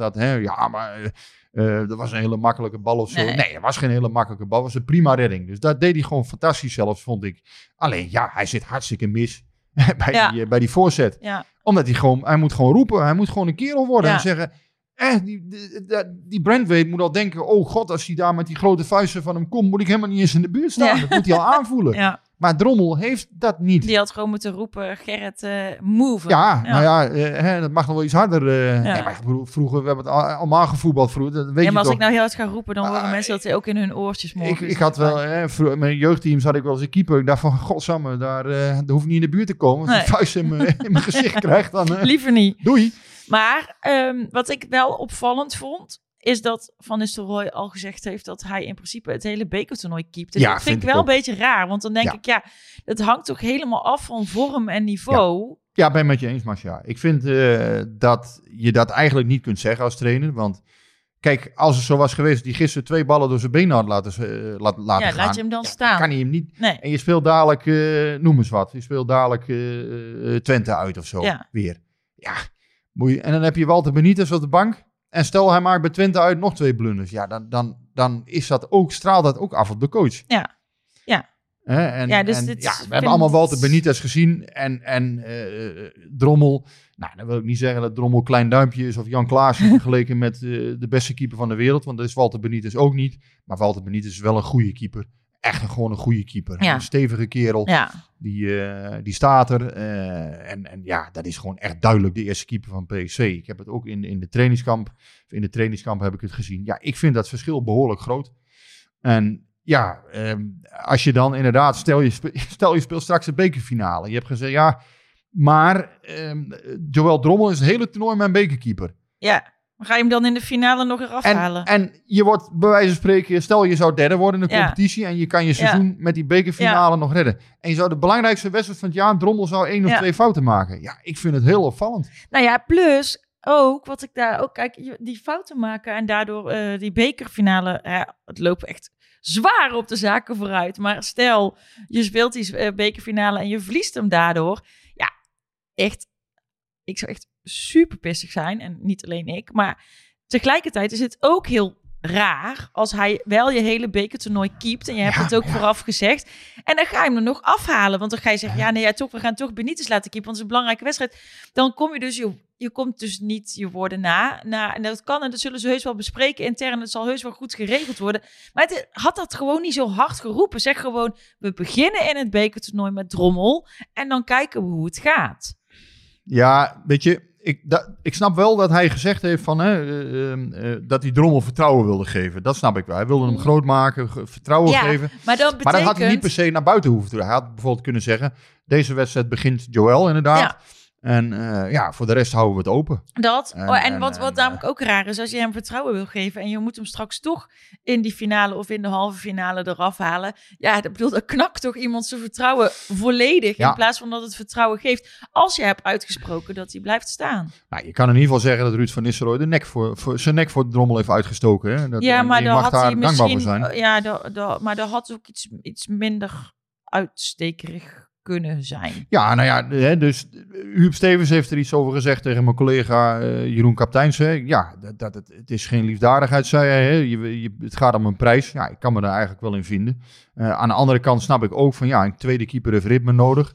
S2: was een hele makkelijke bal of zo. Nee, dat was geen hele makkelijke bal. Dat was een prima redding. Dus dat deed hij gewoon fantastisch zelfs, vond ik. Alleen, hij zit hartstikke mis. Bij die voorzet. Ja. Omdat hij moet gewoon roepen. Hij moet gewoon een kerel worden en zeggen... die Brandweight moet al denken... Oh god, als hij daar met die grote vuisten van hem komt... moet ik helemaal niet eens in de buurt staan. Dat moet hij al aanvoelen. Ja. Maar Drommel heeft dat niet.
S1: Die had gewoon moeten roepen... Gerrit, move.
S2: Dat mag nog wel iets harder. Maar vroeger, we hebben het allemaal gevoetbald vroeger.
S1: Maar als ik nou heel hard ga roepen... dan horen mensen dat ook in hun oortjes mogen.
S2: Ik had wel... mijn jeugdteams had ik wel eens een keeper. Ik dacht van... Godsamme, daar hoef ik niet in de buurt te komen. Als je vuist in mijn gezicht krijgt, dan...
S1: Liever niet.
S2: Doei.
S1: Maar wat ik wel opvallend vond... is dat Van Nistelrooy al gezegd heeft... dat hij in principe het hele bekertoernooi keept. En dat vind ik wel een beetje raar. Want dan denk ik, het hangt toch helemaal af van vorm en niveau.
S2: Ja, ben ik met je eens, Marcia. Ik vind dat je dat eigenlijk niet kunt zeggen als trainer. Want Kijk, als het zo was geweest dat hij gisteren 2 ballen door zijn benen had laten gaan.
S1: Laat je hem dan staan.
S2: Kan hij hem niet.
S1: Nee.
S2: En je speelt dadelijk, noem eens wat. Je speelt dadelijk Twente uit of zo.
S1: Ja.
S2: Weer. Ja. En dan heb je Walter Benitez op de bank. En stel hij maakt bij Twente uit nog 2 blunders. Ja, dan is dat ook, straalt dat ook af op de coach.
S1: Ja. Dus
S2: we hebben allemaal Walter Benitez gezien. En Drommel. Nou, dan wil ik niet zeggen dat Drommel klein duimpje is of Jan Klaassen vergeleken met de beste keeper van de wereld. Want dat is Walter Benitez ook niet. Maar Walter Benitez is wel een goede keeper. Echt gewoon een goede keeper.
S1: Ja.
S2: Een stevige kerel.
S1: Ja.
S2: Die staat er. En dat is gewoon echt duidelijk de eerste keeper van PSV. Ik heb het ook in de trainingskamp. In de trainingskamp heb ik het gezien. Ja, ik vind dat verschil behoorlijk groot. En ja, als je dan inderdaad, stel je speelt straks de bekerfinale. Je hebt gezegd, ja, maar Joël Drommel is het hele toernooi mijn bekerkeeper.
S1: Ja, ga je hem dan in de finale nog eraf halen?
S2: En je wordt bij wijze van spreken, stel je zou derde worden in de competitie en je kan je seizoen met die bekerfinale nog redden. En je zou de belangrijkste wedstrijd van het jaar, Drommel zou 1 of 2 fouten maken. Ja, ik vind het heel opvallend.
S1: Nou ja, plus ook, wat ik daar ook, kijk, die fouten maken en daardoor die bekerfinale, het loopt echt zwaar op de zaken vooruit. Maar stel, je speelt die bekerfinale en je verliest hem daardoor. Ja, echt, ik zou echt super pissig zijn. En niet alleen ik. Maar tegelijkertijd is het ook heel raar als hij wel je hele bekertoernooi keept. En je hebt het ook vooraf gezegd. En dan ga je hem er nog afhalen. Want dan ga je zeggen, we gaan toch Benitez laten keepen. Want het is een belangrijke wedstrijd. Dan kom je dus, je komt dus niet je woorden na. En dat kan en dat zullen ze heus wel bespreken intern. Het zal heus wel goed geregeld worden. Maar het had dat gewoon niet zo hard geroepen. Zeg gewoon, we beginnen in het bekertoernooi met Drommel. En dan kijken we hoe het gaat.
S2: Ja, weet je, ik snap wel dat hij gezegd heeft van, dat hij Drommel vertrouwen wilde geven. Dat snap ik wel. Hij wilde hem groot maken, vertrouwen geven.
S1: Maar dat
S2: Maar dat had hij niet per se naar buiten hoeven te doen. Hij had bijvoorbeeld kunnen zeggen, deze wedstrijd begint Joël inderdaad. Ja. En voor de rest houden we het open.
S1: Wat namelijk ook raar is, als je hem vertrouwen wil geven en je moet hem straks toch in die finale of in de halve finale eraf halen. Ja, dat knakt toch iemand zijn vertrouwen volledig in plaats van dat het vertrouwen geeft als je hebt uitgesproken dat hij blijft staan.
S2: Nou, je kan in ieder geval zeggen dat Ruud van Nistelrooy zijn nek voor Drommel heeft uitgestoken. Hè?
S1: Maar daar had hij misschien,
S2: zijn.
S1: Maar daar had ook iets minder uitstekerig kunnen zijn.
S2: Ja, nou ja, dus Huub Stevens heeft er iets over gezegd tegen mijn collega Jeroen Kapteijnse. Ja, het is geen liefdadigheid, zei hij. Hè? Het gaat om een prijs. Ja, ik kan me daar eigenlijk wel in vinden. Aan de andere kant snap ik ook van, een tweede keeper heeft ritme nodig.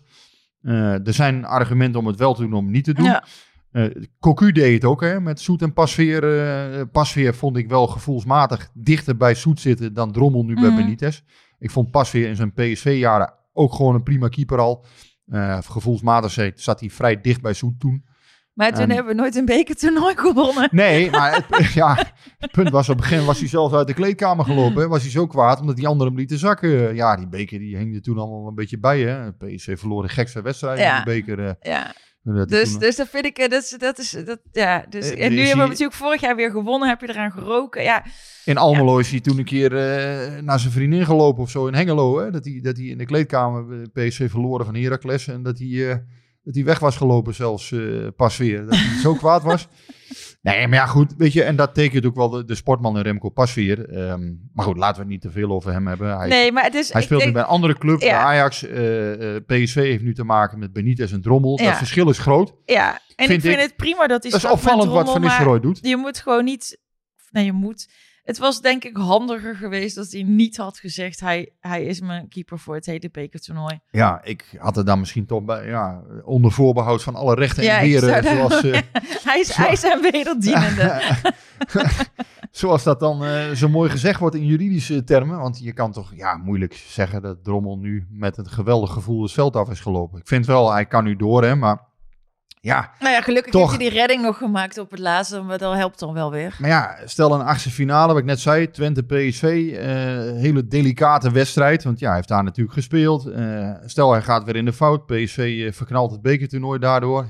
S2: Er zijn argumenten om het wel te doen, om het niet te doen. Ja. Cocu deed het ook, hè, met Soet en Pasveer. Pasveer vond ik wel gevoelsmatig dichter bij Soet zitten dan Drommel nu bij Benitez. Ik vond Pasveer in zijn PSV-jaren ook gewoon een prima keeper al. Gevoelsmatig zat hij vrij dicht bij Soet toen.
S1: Maar toen hebben we nooit een bekertoernooi gewonnen.
S2: Nee, maar het punt was, op het begin was hij zelfs uit de kleedkamer gelopen. Hè. Was hij zo kwaad, omdat die anderen hem lieten zakken. Ja, die beker die hing er toen allemaal een beetje bij. Hè. PSV verloor de gekste wedstrijd in die beker.
S1: Dus dat vind ik, en nu hebben we natuurlijk vorig jaar weer gewonnen, heb je eraan geroken. Ja.
S2: In Almelo is hij toen een keer naar zijn vriendin gelopen of zo in Hengelo. Hè? Dat hij in de kleedkamer PSV verloren van Heracles en dat hij weg was gelopen zelfs pas weer. Dat hij zo kwaad was. Nee, maar ja goed, weet je, en dat tekent ook wel de sportman in Remco Pasveer. Maar goed, laten we het niet te veel over hem hebben. Hij speelt nu bij een andere club, bij Ajax. PSV heeft nu te maken met Benitez en Drommel. Dat verschil is groot.
S1: Ja, en ik vind het prima dat hij
S2: dat is opvallend wat Van Nistelrooy doet.
S1: Je moet gewoon niet... Het was denk ik handiger geweest als hij niet had gezegd... hij is mijn keeper voor het hele bekertoernooi.
S2: Ja, ik had er dan misschien toch bij... onder voorbehoud van alle rechten en weren.
S1: Hij is een wederdienende.
S2: Zoals dat dan zo mooi gezegd wordt in juridische termen. Want je kan toch moeilijk zeggen dat Drommel nu met een geweldig gevoel het veld af is gelopen. Ik vind wel, hij kan nu door, hè, maar... Ja,
S1: gelukkig
S2: toch.
S1: heeft hij die redding nog gemaakt op het laatste, maar dat helpt dan wel weer.
S2: Maar stel een achtste finale, wat ik net zei, Twente-PSV, hele delicate wedstrijd, want hij heeft daar natuurlijk gespeeld. Stel hij gaat weer in de fout, PSV verknalt het bekertoernooi daardoor.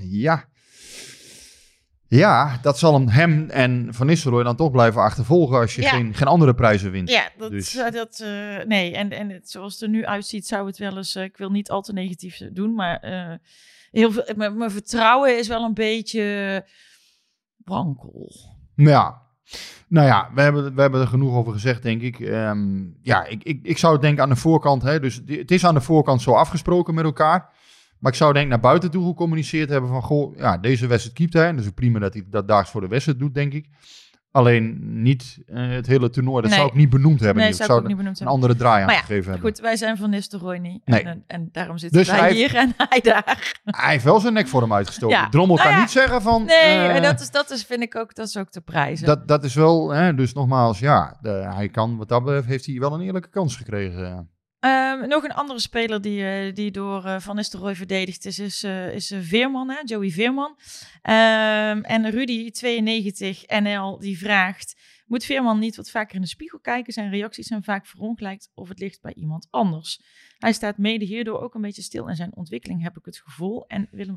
S2: Ja, dat zal hem en Van Nistelrooy dan toch blijven achtervolgen als je geen andere prijzen wint.
S1: Ja, nee, en zoals het er nu uitziet zou het wel eens, ik wil niet al te negatief doen, maar... Heel veel, mijn vertrouwen is wel een beetje wankel.
S2: Ja, Nou ja, we hebben er genoeg over gezegd, denk ik. Ik zou denken aan de voorkant. Hè, dus het is aan de voorkant zo afgesproken met elkaar. Maar ik zou denk naar buiten toe gecommuniceerd hebben van... Goh, ja, deze wedstrijd keept hij. Dus prima dat hij dat daags voor de wedstrijd doet, denk ik. Alleen niet het hele toernooi. Dat zou ik niet benoemd hebben.
S1: Nee, zou ik ook niet benoemd
S2: een
S1: hebben.
S2: andere draai aan
S1: Maar
S2: gegeven hebben.
S1: Goed, wij zijn van Nistelrooy niet.
S2: Nee.
S1: En daarom zitten
S2: Dus
S1: wij hier en hij daar.
S2: Hij heeft wel zijn nek voor hem uitgestoken.
S1: Ja.
S2: Drommel kan niet zeggen van...
S1: Nee, en dat is, vind ik ook, dat is ook te prijzen.
S2: Dat is wel... dus nogmaals, ja. Hij kan, wat dat betreft, heeft hij wel een eerlijke kans gekregen.
S1: Nog een andere speler die door Van Nistelrooy verdedigd is Veerman, hè? Joey Veerman. En Rudy, 92 NL, die vraagt... Moet Veerman niet wat vaker in de spiegel kijken? Zijn reacties zijn vaak verongelijkt of het ligt bij iemand anders. Hij staat mede hierdoor ook een beetje stil in zijn ontwikkeling, heb ik het gevoel. En Willem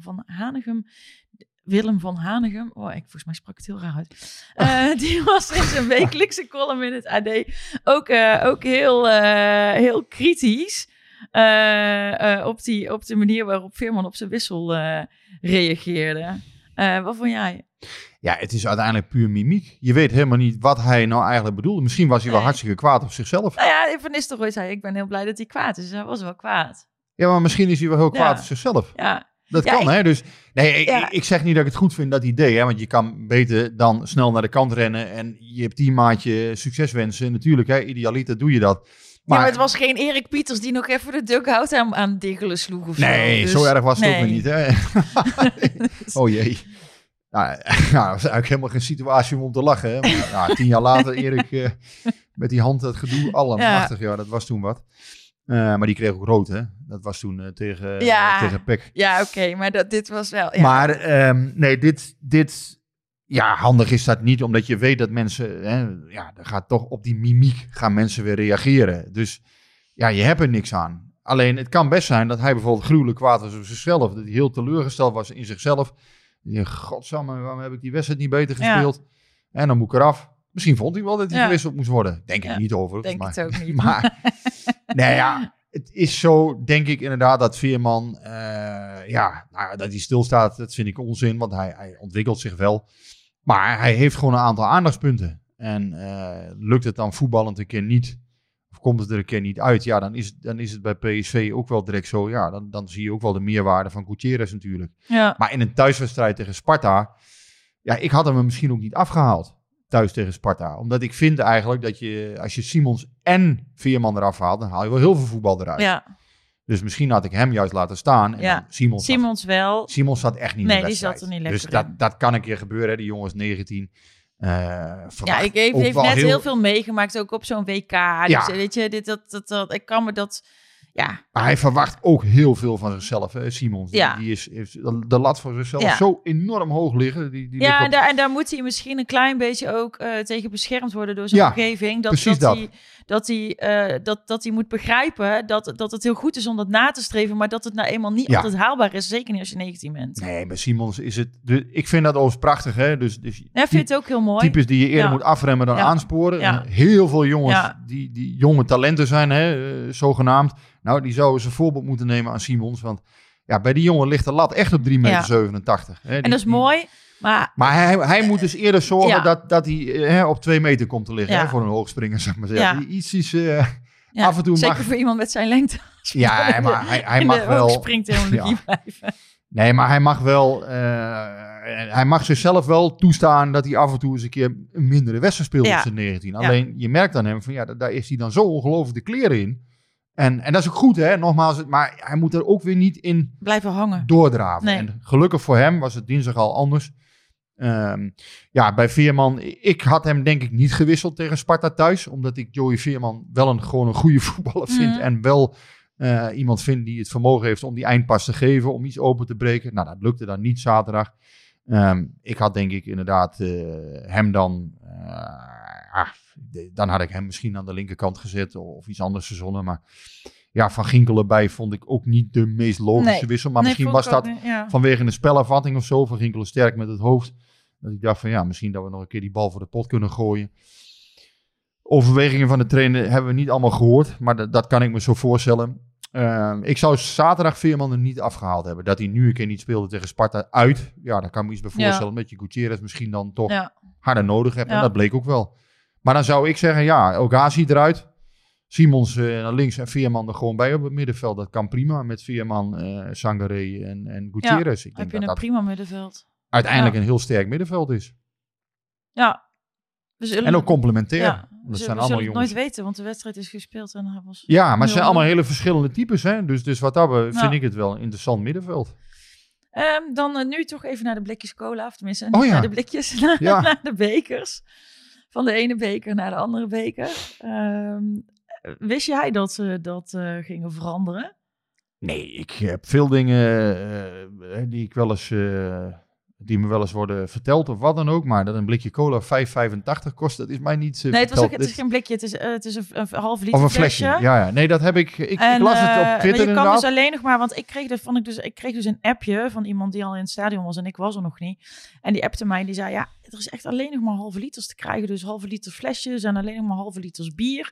S1: van Hanegem, volgens mij sprak het heel raar uit. Die was in zijn wekelijkse column in het AD ook heel kritisch op de manier waarop Veerman op zijn wissel reageerde. Wat vond jij?
S2: Ja, het is uiteindelijk puur mimiek. Je weet helemaal niet wat hij nou eigenlijk bedoelde. Misschien was hij wel hartstikke kwaad op zichzelf.
S1: Nou ja, Van Nistelrooy zei, ik ben heel blij dat hij kwaad is. Hij was wel kwaad.
S2: Ja, maar misschien is hij wel heel kwaad op zichzelf.
S1: Ja.
S2: Dat kan, hè? Dus ik zeg niet dat ik het goed vind dat idee, hè? Want je kan beter dan snel naar de kant rennen en je teammaatje succes wensen. Natuurlijk, hè? Idealiter doe je dat.
S1: Maar het was geen Erik Pieters die nog even de dugout aan diggelen sloeg of zo.
S2: Nee, dus, zo erg was het ook weer niet, hè? Oh jee. Nou, dat was eigenlijk helemaal geen situatie om te lachen. Hè? Maar, 10 jaar later, Erik met die hand, dat gedoe, allemachtig. Ja, dat was toen wat. Maar die kreeg ook rood, hè? Dat was toen tegen PEC.
S1: Ja, oké, maar dit was wel... Ja.
S2: Maar handig is dat niet, omdat je weet dat mensen... er gaat toch op die mimiek gaan mensen weer reageren. Dus ja, je hebt er niks aan. Alleen, het kan best zijn dat hij bijvoorbeeld gruwelijk kwaad was op zichzelf. Dat hij heel teleurgesteld was in zichzelf. Godsamme, waarom heb ik die wedstrijd niet beter gespeeld? Ja. En dan moet ik eraf. Misschien vond hij wel dat hij gewisseld moest worden. Denk ik niet over.
S1: Denk het ook niet.
S2: Maar het is zo, denk ik inderdaad, dat Veerman, dat hij stilstaat, dat vind ik onzin, want hij ontwikkelt zich wel. Maar hij heeft gewoon een aantal aandachtspunten. En lukt het dan voetballend een keer niet, of komt het er een keer niet uit, ja, dan is het bij PSV ook wel direct zo, ja, dan zie je ook wel de meerwaarde van Gutierrez natuurlijk. Ja. Maar in een thuiswedstrijd tegen Sparta, ja, ik had hem er misschien ook niet afgehaald. Thuis tegen Sparta. Omdat ik vind eigenlijk dat je, als je Simons en Veerman eraf haalt, dan haal je wel heel veel voetbal eruit. Ja. Dus misschien had ik hem juist laten staan. En
S1: Simons
S2: zat echt niet in de wedstrijd. Nee, die zat er niet lekker in. Dus dat kan een keer gebeuren. Hè. Die jongen is 19.
S1: Ik heeft net heel veel meegemaakt, ook op zo'n WK. Dus weet je, ik kan me dat... Ja.
S2: Maar hij verwacht ook heel veel van zichzelf, hè, Simons. Die heeft de lat voor zichzelf zo enorm hoog liggen.
S1: En daar moet hij misschien een klein beetje ook tegen beschermd worden door zijn omgeving. Dat hij moet begrijpen dat het heel goed is om dat na te streven, maar dat het nou eenmaal niet altijd haalbaar is. Zeker niet als je 19 bent.
S2: Nee, bij Simons is het... ik vind dat overigens prachtig, hè. Dus
S1: ik vind het ook heel mooi.
S2: Types die je eerder moet afremmen dan aansporen. Ja. Heel veel jongens die jonge talenten zijn, hè, zogenaamd. Nou, die zouden ze voorbeeld moeten nemen aan Simons. Want ja, bij die jongen ligt de lat echt op 3,87 meter. Hè,
S1: en dat is mooi.
S2: Maar hij moet dus eerder zorgen dat hij op 2 meter komt te liggen. Hè, voor een hoogspringer, zeg maar zeggen. Ja. Iets af en toe
S1: zeker voor iemand met zijn lengte.
S2: Ja, maar hij mag wel...
S1: springtechnologie blijven.
S2: Nee, maar hij mag wel... hij mag zichzelf wel toestaan dat hij af en toe eens een keer een mindere wedstrijd speelt op zijn 19. Alleen, je merkt aan hem van daar is hij dan zo ongelooflijk de kleren in. En dat is ook goed, hè, nogmaals. Maar hij moet er ook weer niet in
S1: blijven hangen.
S2: Doordraven.
S1: Nee.
S2: En gelukkig voor hem was het dinsdag al anders. Bij Veerman, ik had hem denk ik niet gewisseld tegen Sparta thuis. Omdat ik Joey Veerman wel gewoon een goede voetballer vind. En wel iemand vind die het vermogen heeft om die eindpas te geven. Om iets open te breken. Nou, dat lukte dan niet zaterdag. Ik had denk ik inderdaad hem dan... dan had ik hem misschien aan de linkerkant gezet of iets anders verzonnen. Maar ja, Van Ginkel erbij vond ik ook niet de meest logische wissel. Maar misschien was dat vanwege een spelervatting of zo. Van Ginkel sterk met het hoofd. Dat ik dacht van misschien dat we nog een keer die bal voor de pot kunnen gooien. Overwegingen van de trainer hebben we niet allemaal gehoord. Maar dat kan ik me zo voorstellen. Ik zou zaterdag Veerman er niet afgehaald hebben. Dat hij nu een keer niet speelde tegen Sparta uit. Ja, daar kan ik me iets bij voorstellen. Met je Gutierrez misschien dan toch harder nodig hebt.
S1: Ja.
S2: En dat bleek ook wel. Maar dan zou ik zeggen, ja, Elgazi eruit. Simons naar links en Veerman er gewoon bij op het middenveld. Dat kan prima met Veerman, Sangaré en Gutierrez. Ik
S1: Heb
S2: denk
S1: je
S2: dat
S1: een
S2: dat
S1: prima middenveld.
S2: uiteindelijk een heel sterk middenveld is.
S1: Ja. We zullen
S2: En ook complementair.
S1: Ja,
S2: Dat
S1: we
S2: zijn
S1: zullen
S2: allemaal
S1: het
S2: jongens.
S1: nooit weten, want de wedstrijd is gespeeld en hij was...
S2: Ja, maar het zijn
S1: 0-0.
S2: allemaal hele verschillende types. Hè? Dus wat dat betreft vind
S1: Ja.
S2: ik het wel een interessant middenveld.
S1: Dan nu toch even naar de blikjes cola, of tenminste
S2: Oh ja.
S1: naar de blikjes, naar,
S2: Ja.
S1: naar de bekers. Van de ene beker naar de andere beker. Wist jij dat ze dat gingen veranderen?
S2: Nee, ik heb veel dingen die ik wel eens... die me wel eens worden verteld of wat dan ook. Maar dat een blikje cola 5,85 kost, dat is mij niet
S1: Nee, het
S2: verteld.
S1: is geen blikje, het is een half liter
S2: Of een flesje. Ja. Nee, dat heb ik... Ik
S1: En,
S2: las het op
S1: maar
S2: Twitter
S1: je kan
S2: inderdaad.
S1: dus alleen nog maar, want ik kreeg dus een appje van iemand die al in het stadion was en ik was er nog niet. En die appte mij en die zei, ja, er is echt alleen nog maar halve liters te krijgen. Dus halve liter flesjes en alleen nog maar halve liters bier.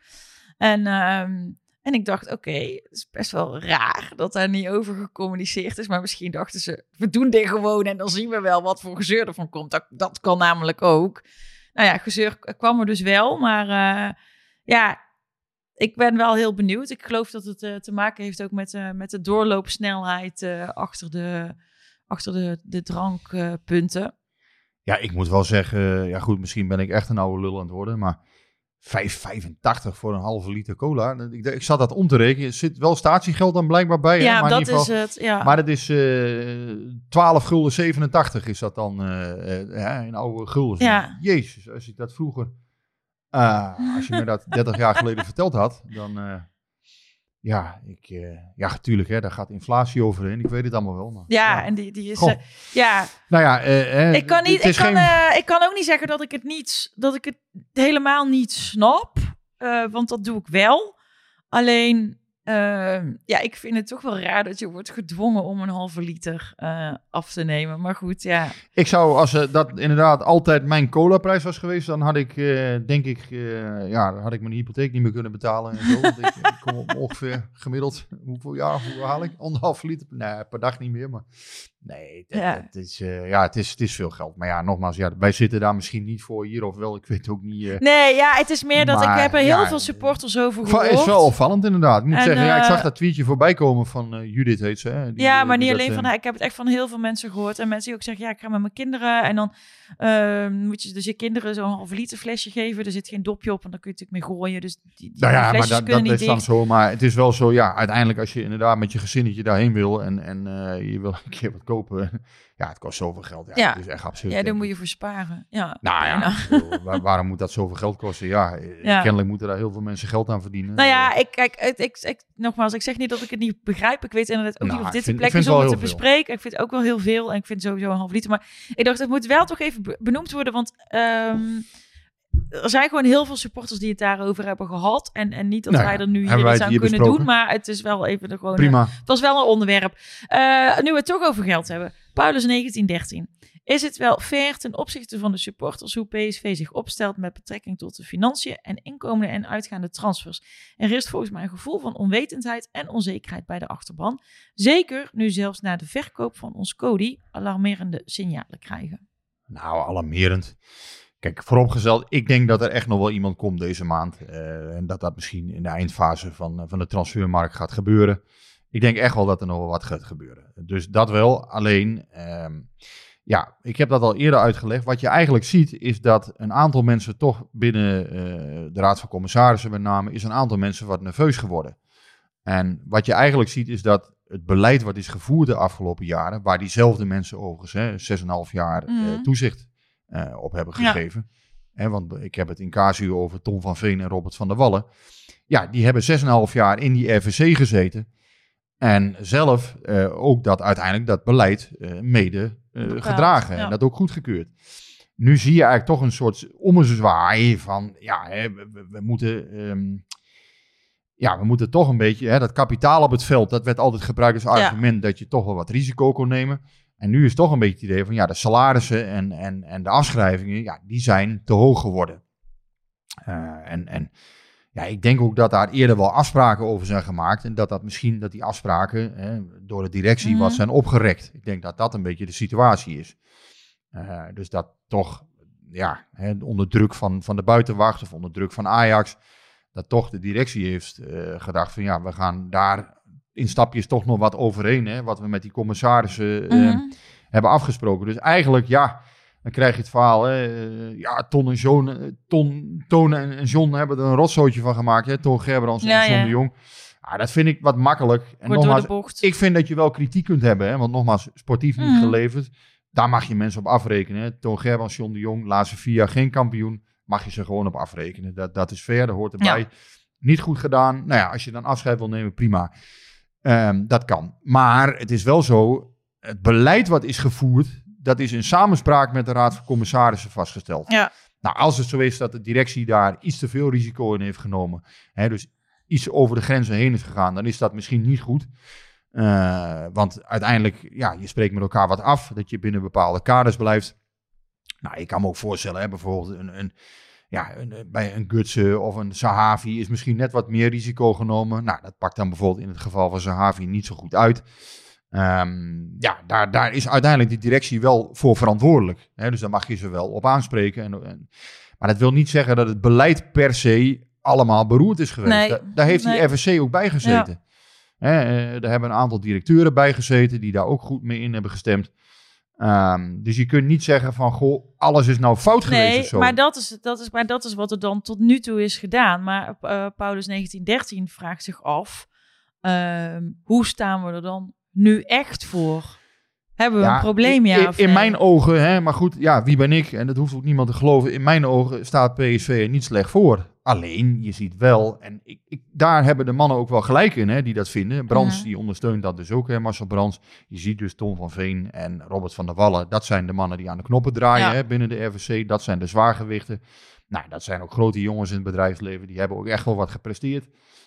S1: En ik dacht, oké, het is best wel raar dat daar niet over gecommuniceerd is. Maar misschien dachten ze, we doen dit gewoon en dan zien we wel wat voor gezeur ervan komt. Dat kan namelijk ook. Nou ja, gezeur kwam er dus wel, maar ja, ik ben wel heel benieuwd. Ik geloof dat het te maken heeft ook met de doorloopsnelheid achter de drankpunten.
S2: Ja, ik moet wel zeggen... Ja goed, misschien ben ik echt een oude lul aan het worden, maar... 5,85 voor een halve liter cola. Ik zat dat om te rekenen. Er zit wel statiegeld dan blijkbaar bij.
S1: Ja,
S2: hè? Maar
S1: dat
S2: in ieder geval,
S1: is het. Ja.
S2: Maar dat is 12,87 is dat dan in oude gulden.
S1: Ja.
S2: Jezus, als ik dat vroeger... als je me dat 30 jaar geleden verteld had, dan... ja, natuurlijk, hè, daar gaat inflatie overheen. Ik weet het allemaal wel. Maar,
S1: Ja, en die is...
S2: Goh.
S1: ja,
S2: nou ja,
S1: ik kan niet.
S2: het is
S1: Ik kan ook niet zeggen dat ik het helemaal niet snap, want dat doe ik wel. Alleen, ja, ik vind het toch wel raar dat je wordt gedwongen om een halve liter af te nemen. Maar goed, ja.
S2: Ik zou, als dat inderdaad altijd mijn colaprijs was geweest, dan had ik, denk ik, dan had ik mijn hypotheek niet meer kunnen betalen en zo. Want ik kom op ongeveer gemiddeld, hoeveel haal ik? 1,5 liter? Nee, per dag niet meer, maar nee, het is veel geld. Maar ja, nogmaals, wij zitten daar misschien niet voor hier of wel, ik weet ook niet.
S1: Nee, ja, het is meer dat
S2: maar,
S1: ik heb er heel veel supporters over gehoord.
S2: Het is wel opvallend inderdaad. Ik moet zeggen, ik zag
S1: dat
S2: dat tweetje voorbij komen van Judith heet ze. Hè?
S1: Maar niet alleen van haar. Ik heb het echt van heel veel mensen gehoord. En mensen die ook zeggen, ja, ik ga met mijn kinderen. En dan moet je dus je kinderen zo'n halve liter flesje geven. Er zit geen dopje op en dan kun je natuurlijk mee gooien. Dus die flesjes
S2: maar
S1: kunnen niet
S2: is dan
S1: dicht.
S2: zo. Maar het is wel zo, ja, uiteindelijk als je inderdaad met je gezinnetje daarheen wil en je wil een keer wat kopen. Ja, het kost zoveel geld. Ja, het is echt absurd.
S1: Ja, daar moet je voor sparen. Ja.
S2: Nou ja, ik bedoel, waarom moet dat zoveel geld kosten? Ja, kennelijk moeten daar heel veel mensen geld aan verdienen.
S1: Nou ja, nogmaals, ik zeg niet dat ik het niet begrijp. Ik weet inderdaad ook niet of dit de plek is om het te bespreken. Ik vind het ook wel heel veel en ik vind sowieso een half liter. Maar ik dacht, het moet wel toch even benoemd worden, want er zijn gewoon heel veel supporters die het daarover hebben gehad. En niet dat wij er nu hier iets aan kunnen doen, maar het is wel even de gewone...
S2: Prima.
S1: Het was wel een onderwerp. Nu we het toch over geld hebben. Paulus 1913. Is het wel fair ten opzichte van de supporters hoe PSV zich opstelt met betrekking tot de financiën en inkomende en uitgaande transfers? Er is volgens mij een gevoel van onwetendheid en onzekerheid bij de achterban. Zeker nu zelfs na de verkoop van ons Cody alarmerende signalen krijgen.
S2: Nou, alarmerend. Kijk, vooropgesteld, ik denk dat er echt nog wel iemand komt deze maand. En dat misschien in de eindfase van de transfermarkt gaat gebeuren. Ik denk echt wel dat er nog wel wat gaat gebeuren. Dus dat wel. Alleen, ik heb dat al eerder uitgelegd. Wat je eigenlijk ziet is dat een aantal mensen toch binnen de Raad van Commissarissen met name, is een aantal mensen wat nerveus geworden. En wat je eigenlijk ziet is dat het beleid wat is gevoerd de afgelopen jaren, waar diezelfde mensen overigens 6,5 jaar toezicht op hebben gegeven. Want ik heb het in casu over Tom van Veen en Robert van der Wallen. Ja, die hebben 6,5 jaar in die RVC gezeten. En zelf ook uiteindelijk dat beleid mede gedragen. Ja. En dat ook goedgekeurd. Nu zie je eigenlijk toch een soort ommezwaai van... we moeten toch een beetje... dat kapitaal op het veld, dat werd altijd gebruikt als argument... dat je toch wel wat risico kon nemen. En nu is toch een beetje het idee van... de salarissen en de afschrijvingen... die zijn te hoog geworden. Ik denk ook dat daar eerder wel afspraken over zijn gemaakt. En dat die afspraken door de directie wat zijn opgerekt. Ik denk dat dat een beetje de situatie is. Dus dat toch onder druk van de buitenwacht of onder druk van Ajax, dat toch de directie heeft gedacht van we gaan daar in stapjes toch nog wat overheen, hè, wat we met die commissarissen hebben afgesproken. Dus eigenlijk, dan krijg je het verhaal, Ton en John hebben er een rotzootje van gemaakt, hè, Ton Gerbrands en John de Jong. Dat vind ik wat makkelijk. En nogmaals, ik vind dat je wel kritiek kunt hebben, hè, want nogmaals, sportief niet geleverd. Daar mag je mensen op afrekenen. Hè. Ton Gerbrands, John de Jong, laatste 4 jaar geen kampioen. Mag je ze gewoon op afrekenen. Dat is fair, dat hoort erbij. Ja. Niet goed gedaan. Als je dan afscheid wil nemen, prima. Dat kan. Maar het is wel zo, het beleid wat is gevoerd, dat is in samenspraak met de Raad van Commissarissen vastgesteld. Ja. Nou, als het zo is dat de directie daar iets te veel risico in heeft genomen, dus iets over de grenzen heen is gegaan, dan is dat misschien niet goed. Want uiteindelijk, je spreekt met elkaar wat af, dat je binnen bepaalde kaders blijft. Nou, ik kan me ook voorstellen, bijvoorbeeld bij een Gutsen of een Sahavi is misschien net wat meer risico genomen. Nou, dat pakt dan bijvoorbeeld in het geval van Sahavi niet zo goed uit. Daar is uiteindelijk die directie wel voor verantwoordelijk. Hè? Dus daar mag je ze wel op aanspreken. Maar dat wil niet zeggen dat het beleid per se allemaal beroerd is geweest.
S1: Nee,
S2: daar heeft die RVC ook bij gezeten. Ja. Daar hebben een aantal directeuren bij gezeten die daar ook goed mee in hebben gestemd. Dus je kunt niet zeggen van, alles is nou fout geweest of zo.
S1: Maar dat is wat er dan tot nu toe is gedaan. Maar Paulus 1913 vraagt zich af, hoe staan we er dan nu echt voor? Hebben we een probleem,
S2: in mijn ogen, maar goed, wie ben ik? En dat hoeft ook niemand te geloven. In mijn ogen staat PSV er niet slecht voor. Alleen, je ziet wel, en daar hebben de mannen ook wel gelijk in, die dat vinden. Brands, die ondersteunt dat dus ook, Marcel Brands. Je ziet dus Tom van Veen en Robert van der Wallen. Dat zijn de mannen die aan de knoppen draaien binnen de RVC. Dat zijn de zwaargewichten. Nou, dat zijn ook grote jongens in het bedrijfsleven. Die hebben ook echt wel wat gepresteerd.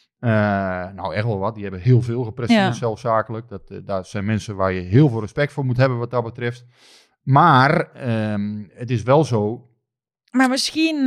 S2: Echt wel wat. Die hebben heel veel gepresteerd, zelfs zakelijk. Dat zijn mensen waar je heel veel respect voor moet hebben wat dat betreft. Maar het is wel zo.
S1: Maar misschien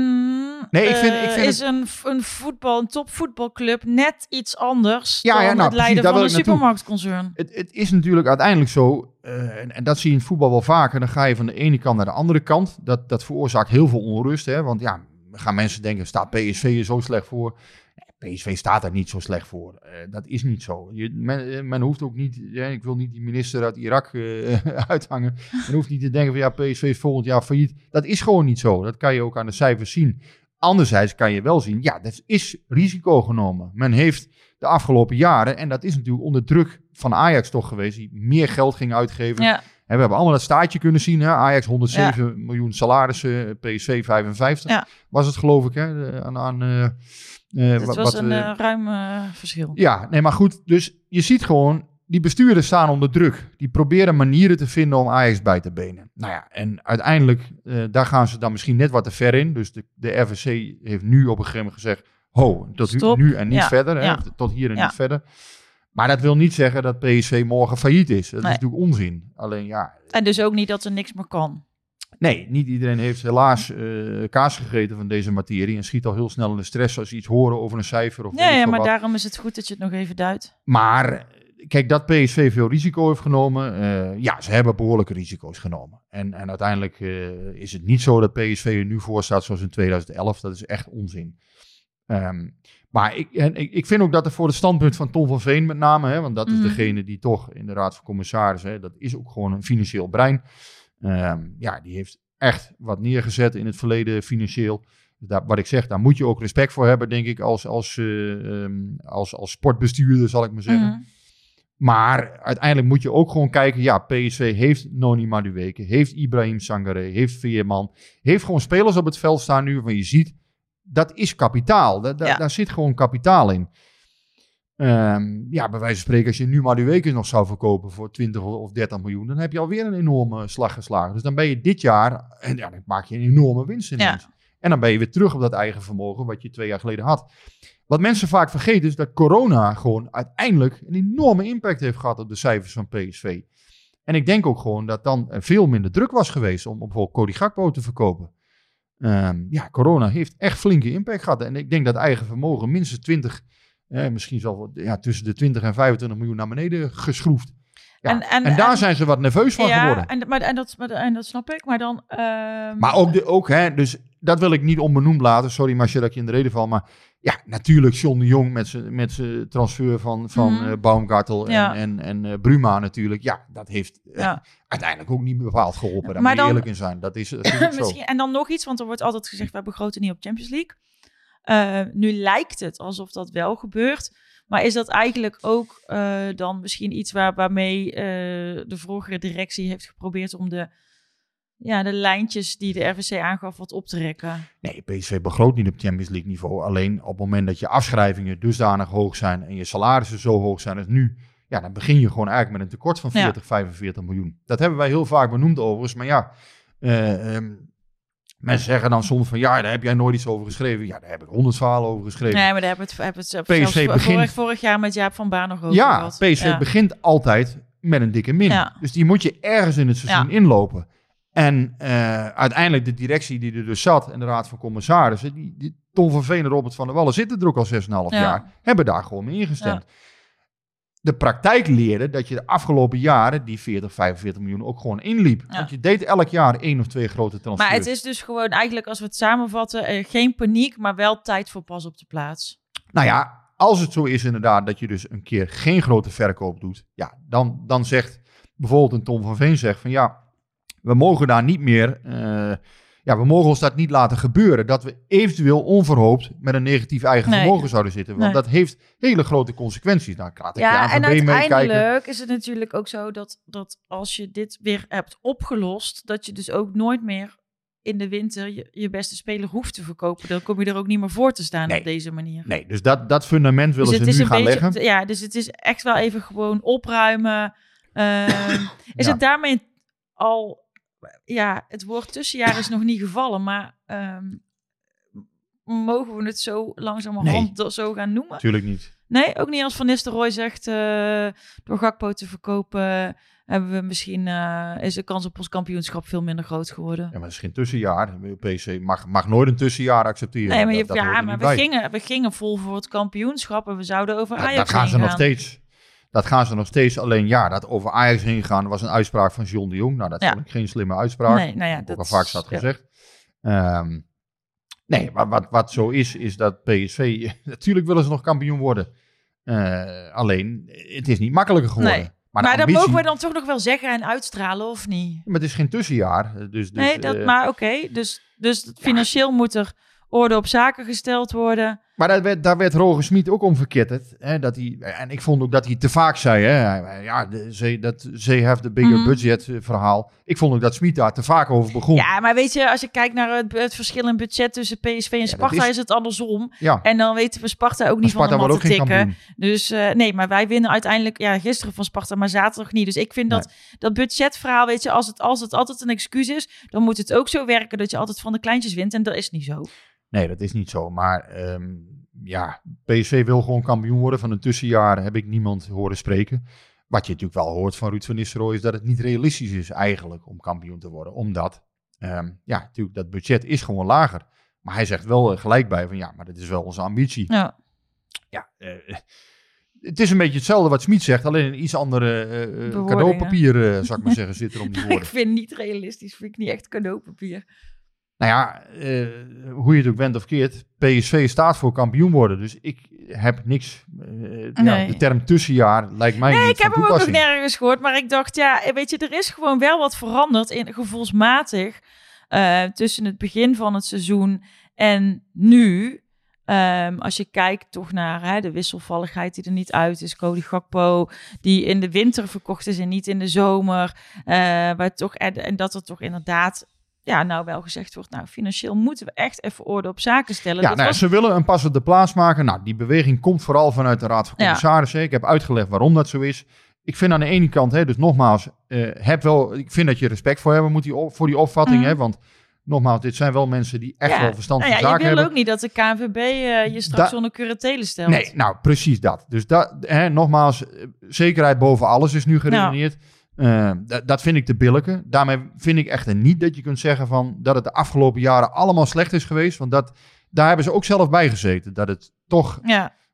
S1: is een topvoetbalclub net iets anders dan het leiden van een supermarktconcern.
S2: Het is natuurlijk uiteindelijk zo, en dat zie je in het voetbal wel vaker, dan ga je van de ene kant naar de andere kant. Dat veroorzaakt heel veel onrust, hè? Want gaan mensen denken, staat PSV er zo slecht voor? PSV staat er niet zo slecht voor. Dat is niet zo. Men hoeft ook niet, ik wil niet die minister uit Irak uithangen. Men hoeft niet te denken van PSV is volgend jaar failliet. Dat is gewoon niet zo. Dat kan je ook aan de cijfers zien. Anderzijds kan je wel zien, dat is risico genomen. Men heeft de afgelopen jaren, en dat is natuurlijk onder druk van Ajax toch geweest, die meer geld ging uitgeven. Ja. En we hebben allemaal dat staartje kunnen zien. Hè? Ajax 107 miljoen salarissen, PSV 55 was het geloof ik. Hè?
S1: Het was een ruim verschil.
S2: Ja, maar goed. Dus je ziet gewoon, die bestuurders staan onder druk. Die proberen manieren te vinden om Ajax bij te benen. En uiteindelijk, daar gaan ze dan misschien net wat te ver in. Dus de RVC heeft nu op een gegeven moment gezegd, tot nu en niet verder. Hè? Tot hier en niet verder. Maar dat wil niet zeggen dat PSV morgen failliet is. Dat is natuurlijk onzin. Alleen
S1: En dus ook niet dat er niks meer kan.
S2: Nee, niet iedereen heeft helaas kaas gegeten van deze materie en schiet al heel snel in de stress als ze iets horen over een cijfer. Of
S1: maar daarom is het goed dat je het nog even duidt.
S2: Maar kijk, dat PSV veel risico heeft genomen, ze hebben behoorlijke risico's genomen. En uiteindelijk is het niet zo dat PSV er nu voor staat zoals in 2011. Dat is echt onzin. Maar ik vind ook dat er voor het standpunt van Ton van Veen met name, want dat is degene die toch in de Raad van Commissarissen, dat is ook gewoon een financieel brein. Die heeft echt wat neergezet in het verleden financieel. Wat ik zeg, daar moet je ook respect voor hebben, denk ik, als sportbestuurder, zal ik maar zeggen. Maar uiteindelijk moet je ook gewoon kijken, PSV heeft Noni Madueke, heeft Ibrahim Sangaré, heeft Veerman, heeft gewoon spelers op het veld staan nu, waarvan je ziet, dat is kapitaal. Daar zit gewoon kapitaal in. Bij wijze van spreken, als je nu Madueke nog zou verkopen voor 20 of 30 miljoen, dan heb je alweer een enorme slag geslagen. Dus dan ben je dit jaar, en dan maak je een enorme winst ineens. Ja. En dan ben je weer terug op dat eigen vermogen wat je 2 jaar geleden had. Wat mensen vaak vergeten is dat corona gewoon uiteindelijk een enorme impact heeft gehad op de cijfers van PSV. En ik denk ook gewoon dat dan veel minder druk was geweest om bijvoorbeeld Cody Gakpo te verkopen. Corona heeft echt flinke impact gehad. En ik denk dat eigen vermogen minstens 20, misschien zelfs tussen de 20 en 25 miljoen naar beneden geschroefd. Ja, en daar zijn ze wat nerveus van geworden.
S1: En dat snap ik. Maar dan...
S2: Maar ook dus dat wil ik niet onbenoemd laten. Sorry Marcia dat je in de reden valt. Maar ja, natuurlijk John de Jong met zijn transfer van Baumgartel en Bruma natuurlijk. Ja, dat heeft uiteindelijk ook niet bepaald geholpen. Daar moet je eerlijk in zijn. Dat is
S1: misschien
S2: zo.
S1: En dan nog iets, want er wordt altijd gezegd, we begroten niet op Champions League. Nu lijkt het alsof dat wel gebeurt. Maar is dat eigenlijk ook dan misschien iets waarmee de vorige directie heeft geprobeerd om de lijntjes die de RVC aangaf wat op te rekken?
S2: Nee, PSV begroot niet op Champions League niveau. Alleen op het moment dat je afschrijvingen dusdanig hoog zijn en je salarissen zo hoog zijn als nu, ja, dan begin je gewoon eigenlijk met een tekort van 45 miljoen. Dat hebben wij heel vaak benoemd overigens. Maar ja, mensen zeggen dan soms van, ja, daar heb jij nooit iets over geschreven. Ja, daar heb ik 100 verhalen over geschreven.
S1: Nee, maar daar hebben we het vorig jaar met Jaap van Baan nog over gehad.
S2: PSV begint altijd met een dikke min. Ja. Dus die moet je ergens in het seizoen inlopen. En uiteindelijk de directie die er dus zat en de raad van commissarissen, die Tom van Veen en Robert van der Wallen zitten er ook al 6,5 jaar, hebben daar gewoon mee ingestemd. Ja. De praktijk leerde dat je de afgelopen jaren die 45 miljoen ook gewoon inliep. Ja. Want je deed elk jaar 1 of 2 grote transfers.
S1: Maar het is dus gewoon eigenlijk, als we het samenvatten, geen paniek, maar wel tijd voor pas op de plaats.
S2: Nou ja, als het zo is inderdaad dat je dus een keer geen grote verkoop doet, ja, dan zegt bijvoorbeeld een Tom van Veen zegt van ja, we mogen daar niet meer, we mogen ons dat niet laten gebeuren. Dat we eventueel onverhoopt met een negatief eigen vermogen zouden zitten. Want dat heeft hele grote consequenties. Nou, laat ik
S1: en uiteindelijk is het natuurlijk ook zo dat als je dit weer hebt opgelost, dat je dus ook nooit meer in de winter je beste speler hoeft te verkopen. Dan kom je er ook niet meer voor te staan op deze manier.
S2: Nee, dus dat fundament willen ze nu gaan leggen.
S1: Ja, dus het is echt wel even gewoon opruimen. Is het daarmee al... Ja, het woord tussenjaar is nog niet gevallen, maar mogen we het zo langzamerhand zo gaan noemen?
S2: Natuurlijk niet.
S1: Nee, ook niet als Van Nistelrooy zegt, door Gakpo te verkopen hebben we misschien, is de kans op ons kampioenschap veel minder groot geworden. Ja,
S2: maar het is geen tussenjaar. PC mag nooit een tussenjaar accepteren.
S1: Nee, maar we gingen vol voor het kampioenschap en we zouden over Ajax
S2: dat gaan ze nog steeds. Dat gaan ze nog steeds. Alleen dat over Ajax heen gaan was een uitspraak van John de Jong. Nou, dat vond ik geen slimme uitspraak. Nee, dat ook al vaak staat gezegd. Nee, maar wat zo is dat PSV... Natuurlijk willen ze nog kampioen worden. Alleen, het is niet makkelijker geworden.
S1: Nee. Maar dat mogen we dan toch nog wel zeggen en uitstralen, of niet?
S2: Maar het is geen tussenjaar.
S1: Maar oké. Dus financieel moet er orde op zaken gesteld worden.
S2: Maar daar werd Roger Smit ook om verketterd. Hè, en ik vond ook dat hij te vaak zei. Hè, ze have the bigger budget verhaal. Ik vond ook dat Smit daar te vaak over begon.
S1: Ja, maar weet je, als je kijkt naar het verschil in budget tussen PSV en Sparta, is het andersom. Ja. En dan weten we Sparta ook niet van de mat te tikken. Dus nee, maar wij winnen uiteindelijk gisteren van Sparta, maar zaterdag niet. Dus ik vind dat budgetverhaal, weet je, als het altijd een excuus is, dan moet het ook zo werken dat je altijd van de kleintjes wint. En dat is niet zo.
S2: Nee, dat is niet zo. Maar PSV wil gewoon kampioen worden. Van een tussenjaar heb ik niemand horen spreken. Wat je natuurlijk wel hoort van Ruud van Nistelrooy is dat het niet realistisch is eigenlijk om kampioen te worden. Omdat, natuurlijk dat budget is gewoon lager. Maar hij zegt wel gelijk bij van maar dat is wel onze ambitie. Ja, het is een beetje hetzelfde wat Smit zegt. Alleen een iets andere cadeaupapier, zou ik maar zeggen, zit er om die woorden.
S1: Ik vind niet realistisch, vind ik niet echt cadeaupapier.
S2: Nou ja, hoe je het ook bent of keert, PSV staat voor kampioen worden. Dus ik heb niks. De term tussenjaar lijkt mij niet van toepassing.
S1: Ik heb hem ook nog nergens gehoord, maar ik dacht, weet je, er is gewoon wel wat veranderd in gevoelsmatig tussen het begin van het seizoen en nu. Als je kijkt toch naar de wisselvalligheid die er niet uit is. Cody Gakpo, die in de winter verkocht is en niet in de zomer. En dat er toch inderdaad... nou wel gezegd wordt, financieel moeten we echt even orde op zaken stellen.
S2: Ze willen een pas op de plaats maken. Nou, die beweging komt vooral vanuit de Raad van Commissarissen. Ik heb uitgelegd waarom dat zo is. Ik vind aan de ene kant, dus nogmaals, ik vind dat je respect voor hebben moet voor die opvatting. Want nogmaals, dit zijn wel mensen die echt wel verstand van zaken hebben.
S1: Je wil ook niet dat de KNVB je straks onder curatele stelt.
S2: Nee, nou precies dat. Dus nogmaals, zekerheid boven alles is nu geredeneerd. Dat vind ik te billijken. Daarmee vind ik echter niet dat je kunt zeggen van dat het de afgelopen jaren allemaal slecht is geweest. Want daar hebben ze ook zelf bij gezeten. Dat het toch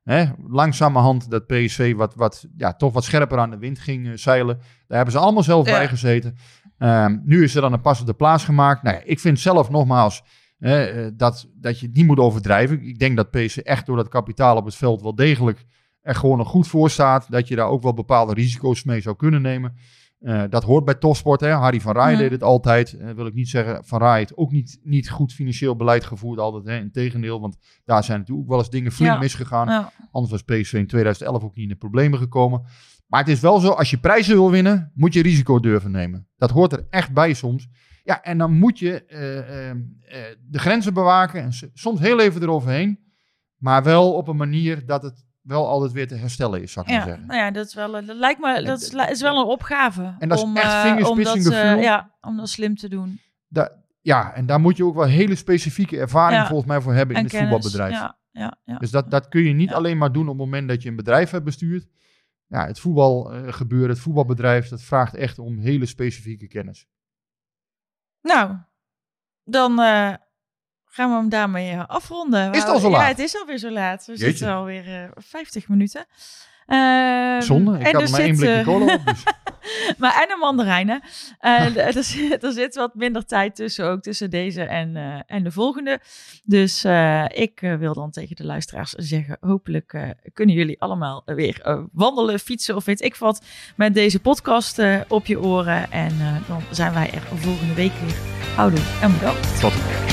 S2: langzamerhand dat PSV toch wat scherper aan de wind ging zeilen. Daar hebben ze allemaal zelf bij gezeten. Nu is er dan een pas op de plaats gemaakt. Nou ja, ik vind zelf nogmaals dat je het niet moet overdrijven. Ik denk dat PSV echt door dat kapitaal op het veld wel degelijk er gewoon nog goed voor staat. Dat je daar ook wel bepaalde risico's mee zou kunnen nemen. Dat hoort bij topsport. Hè? Harry van Rij deed het altijd. Wil ik niet zeggen, Van Rij heeft ook niet goed financieel beleid gevoerd altijd. Hè? Integendeel, want daar zijn natuurlijk ook wel eens dingen flink misgegaan. Ja. Anders was PSV in 2011 ook niet in de problemen gekomen. Maar het is wel zo, als je prijzen wil winnen, moet je risico durven nemen. Dat hoort er echt bij soms. Ja, en dan moet je de grenzen bewaken en soms heel even eroverheen. Maar wel op een manier dat het wel altijd weer te herstellen is, zou ik maar zeggen.
S1: Nou ja, dat is wel, dat lijkt me, dat is wel een opgave.
S2: En dat is echt vingerspitsengevoel.
S1: Om dat slim te doen.
S2: En daar moet je ook wel hele specifieke ervaring volgens mij voor hebben in het voetbalbedrijf.
S1: Ja.
S2: Dus dat kun je niet alleen maar doen op het moment dat je een bedrijf hebt bestuurd. Ja, het voetbalgebeuren, het voetbalbedrijf, dat vraagt echt om hele specifieke kennis.
S1: Nou, dan gaan we hem daarmee afronden.
S2: Is het al zo laat?
S1: Ja, het is alweer zo laat. We zitten alweer 50 minuten.
S2: Zonde, ik had maar 1 blikje cola op. Dus.
S1: Maar en een mandarijnen. Er zit wat minder tijd tussen, ook tussen deze en de volgende. Dus ik wil dan tegen de luisteraars zeggen, hopelijk kunnen jullie allemaal weer wandelen, fietsen of weet ik wat met deze podcast op je oren. En dan zijn wij er volgende week weer. Houdoe en bedankt.
S2: Tot de volgende.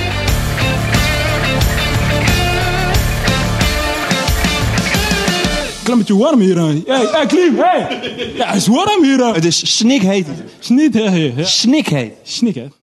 S6: Klimmetje warm hier. Hey, Klim, hey! Ja, het is warm hier. Het is snikheet. Snikheet.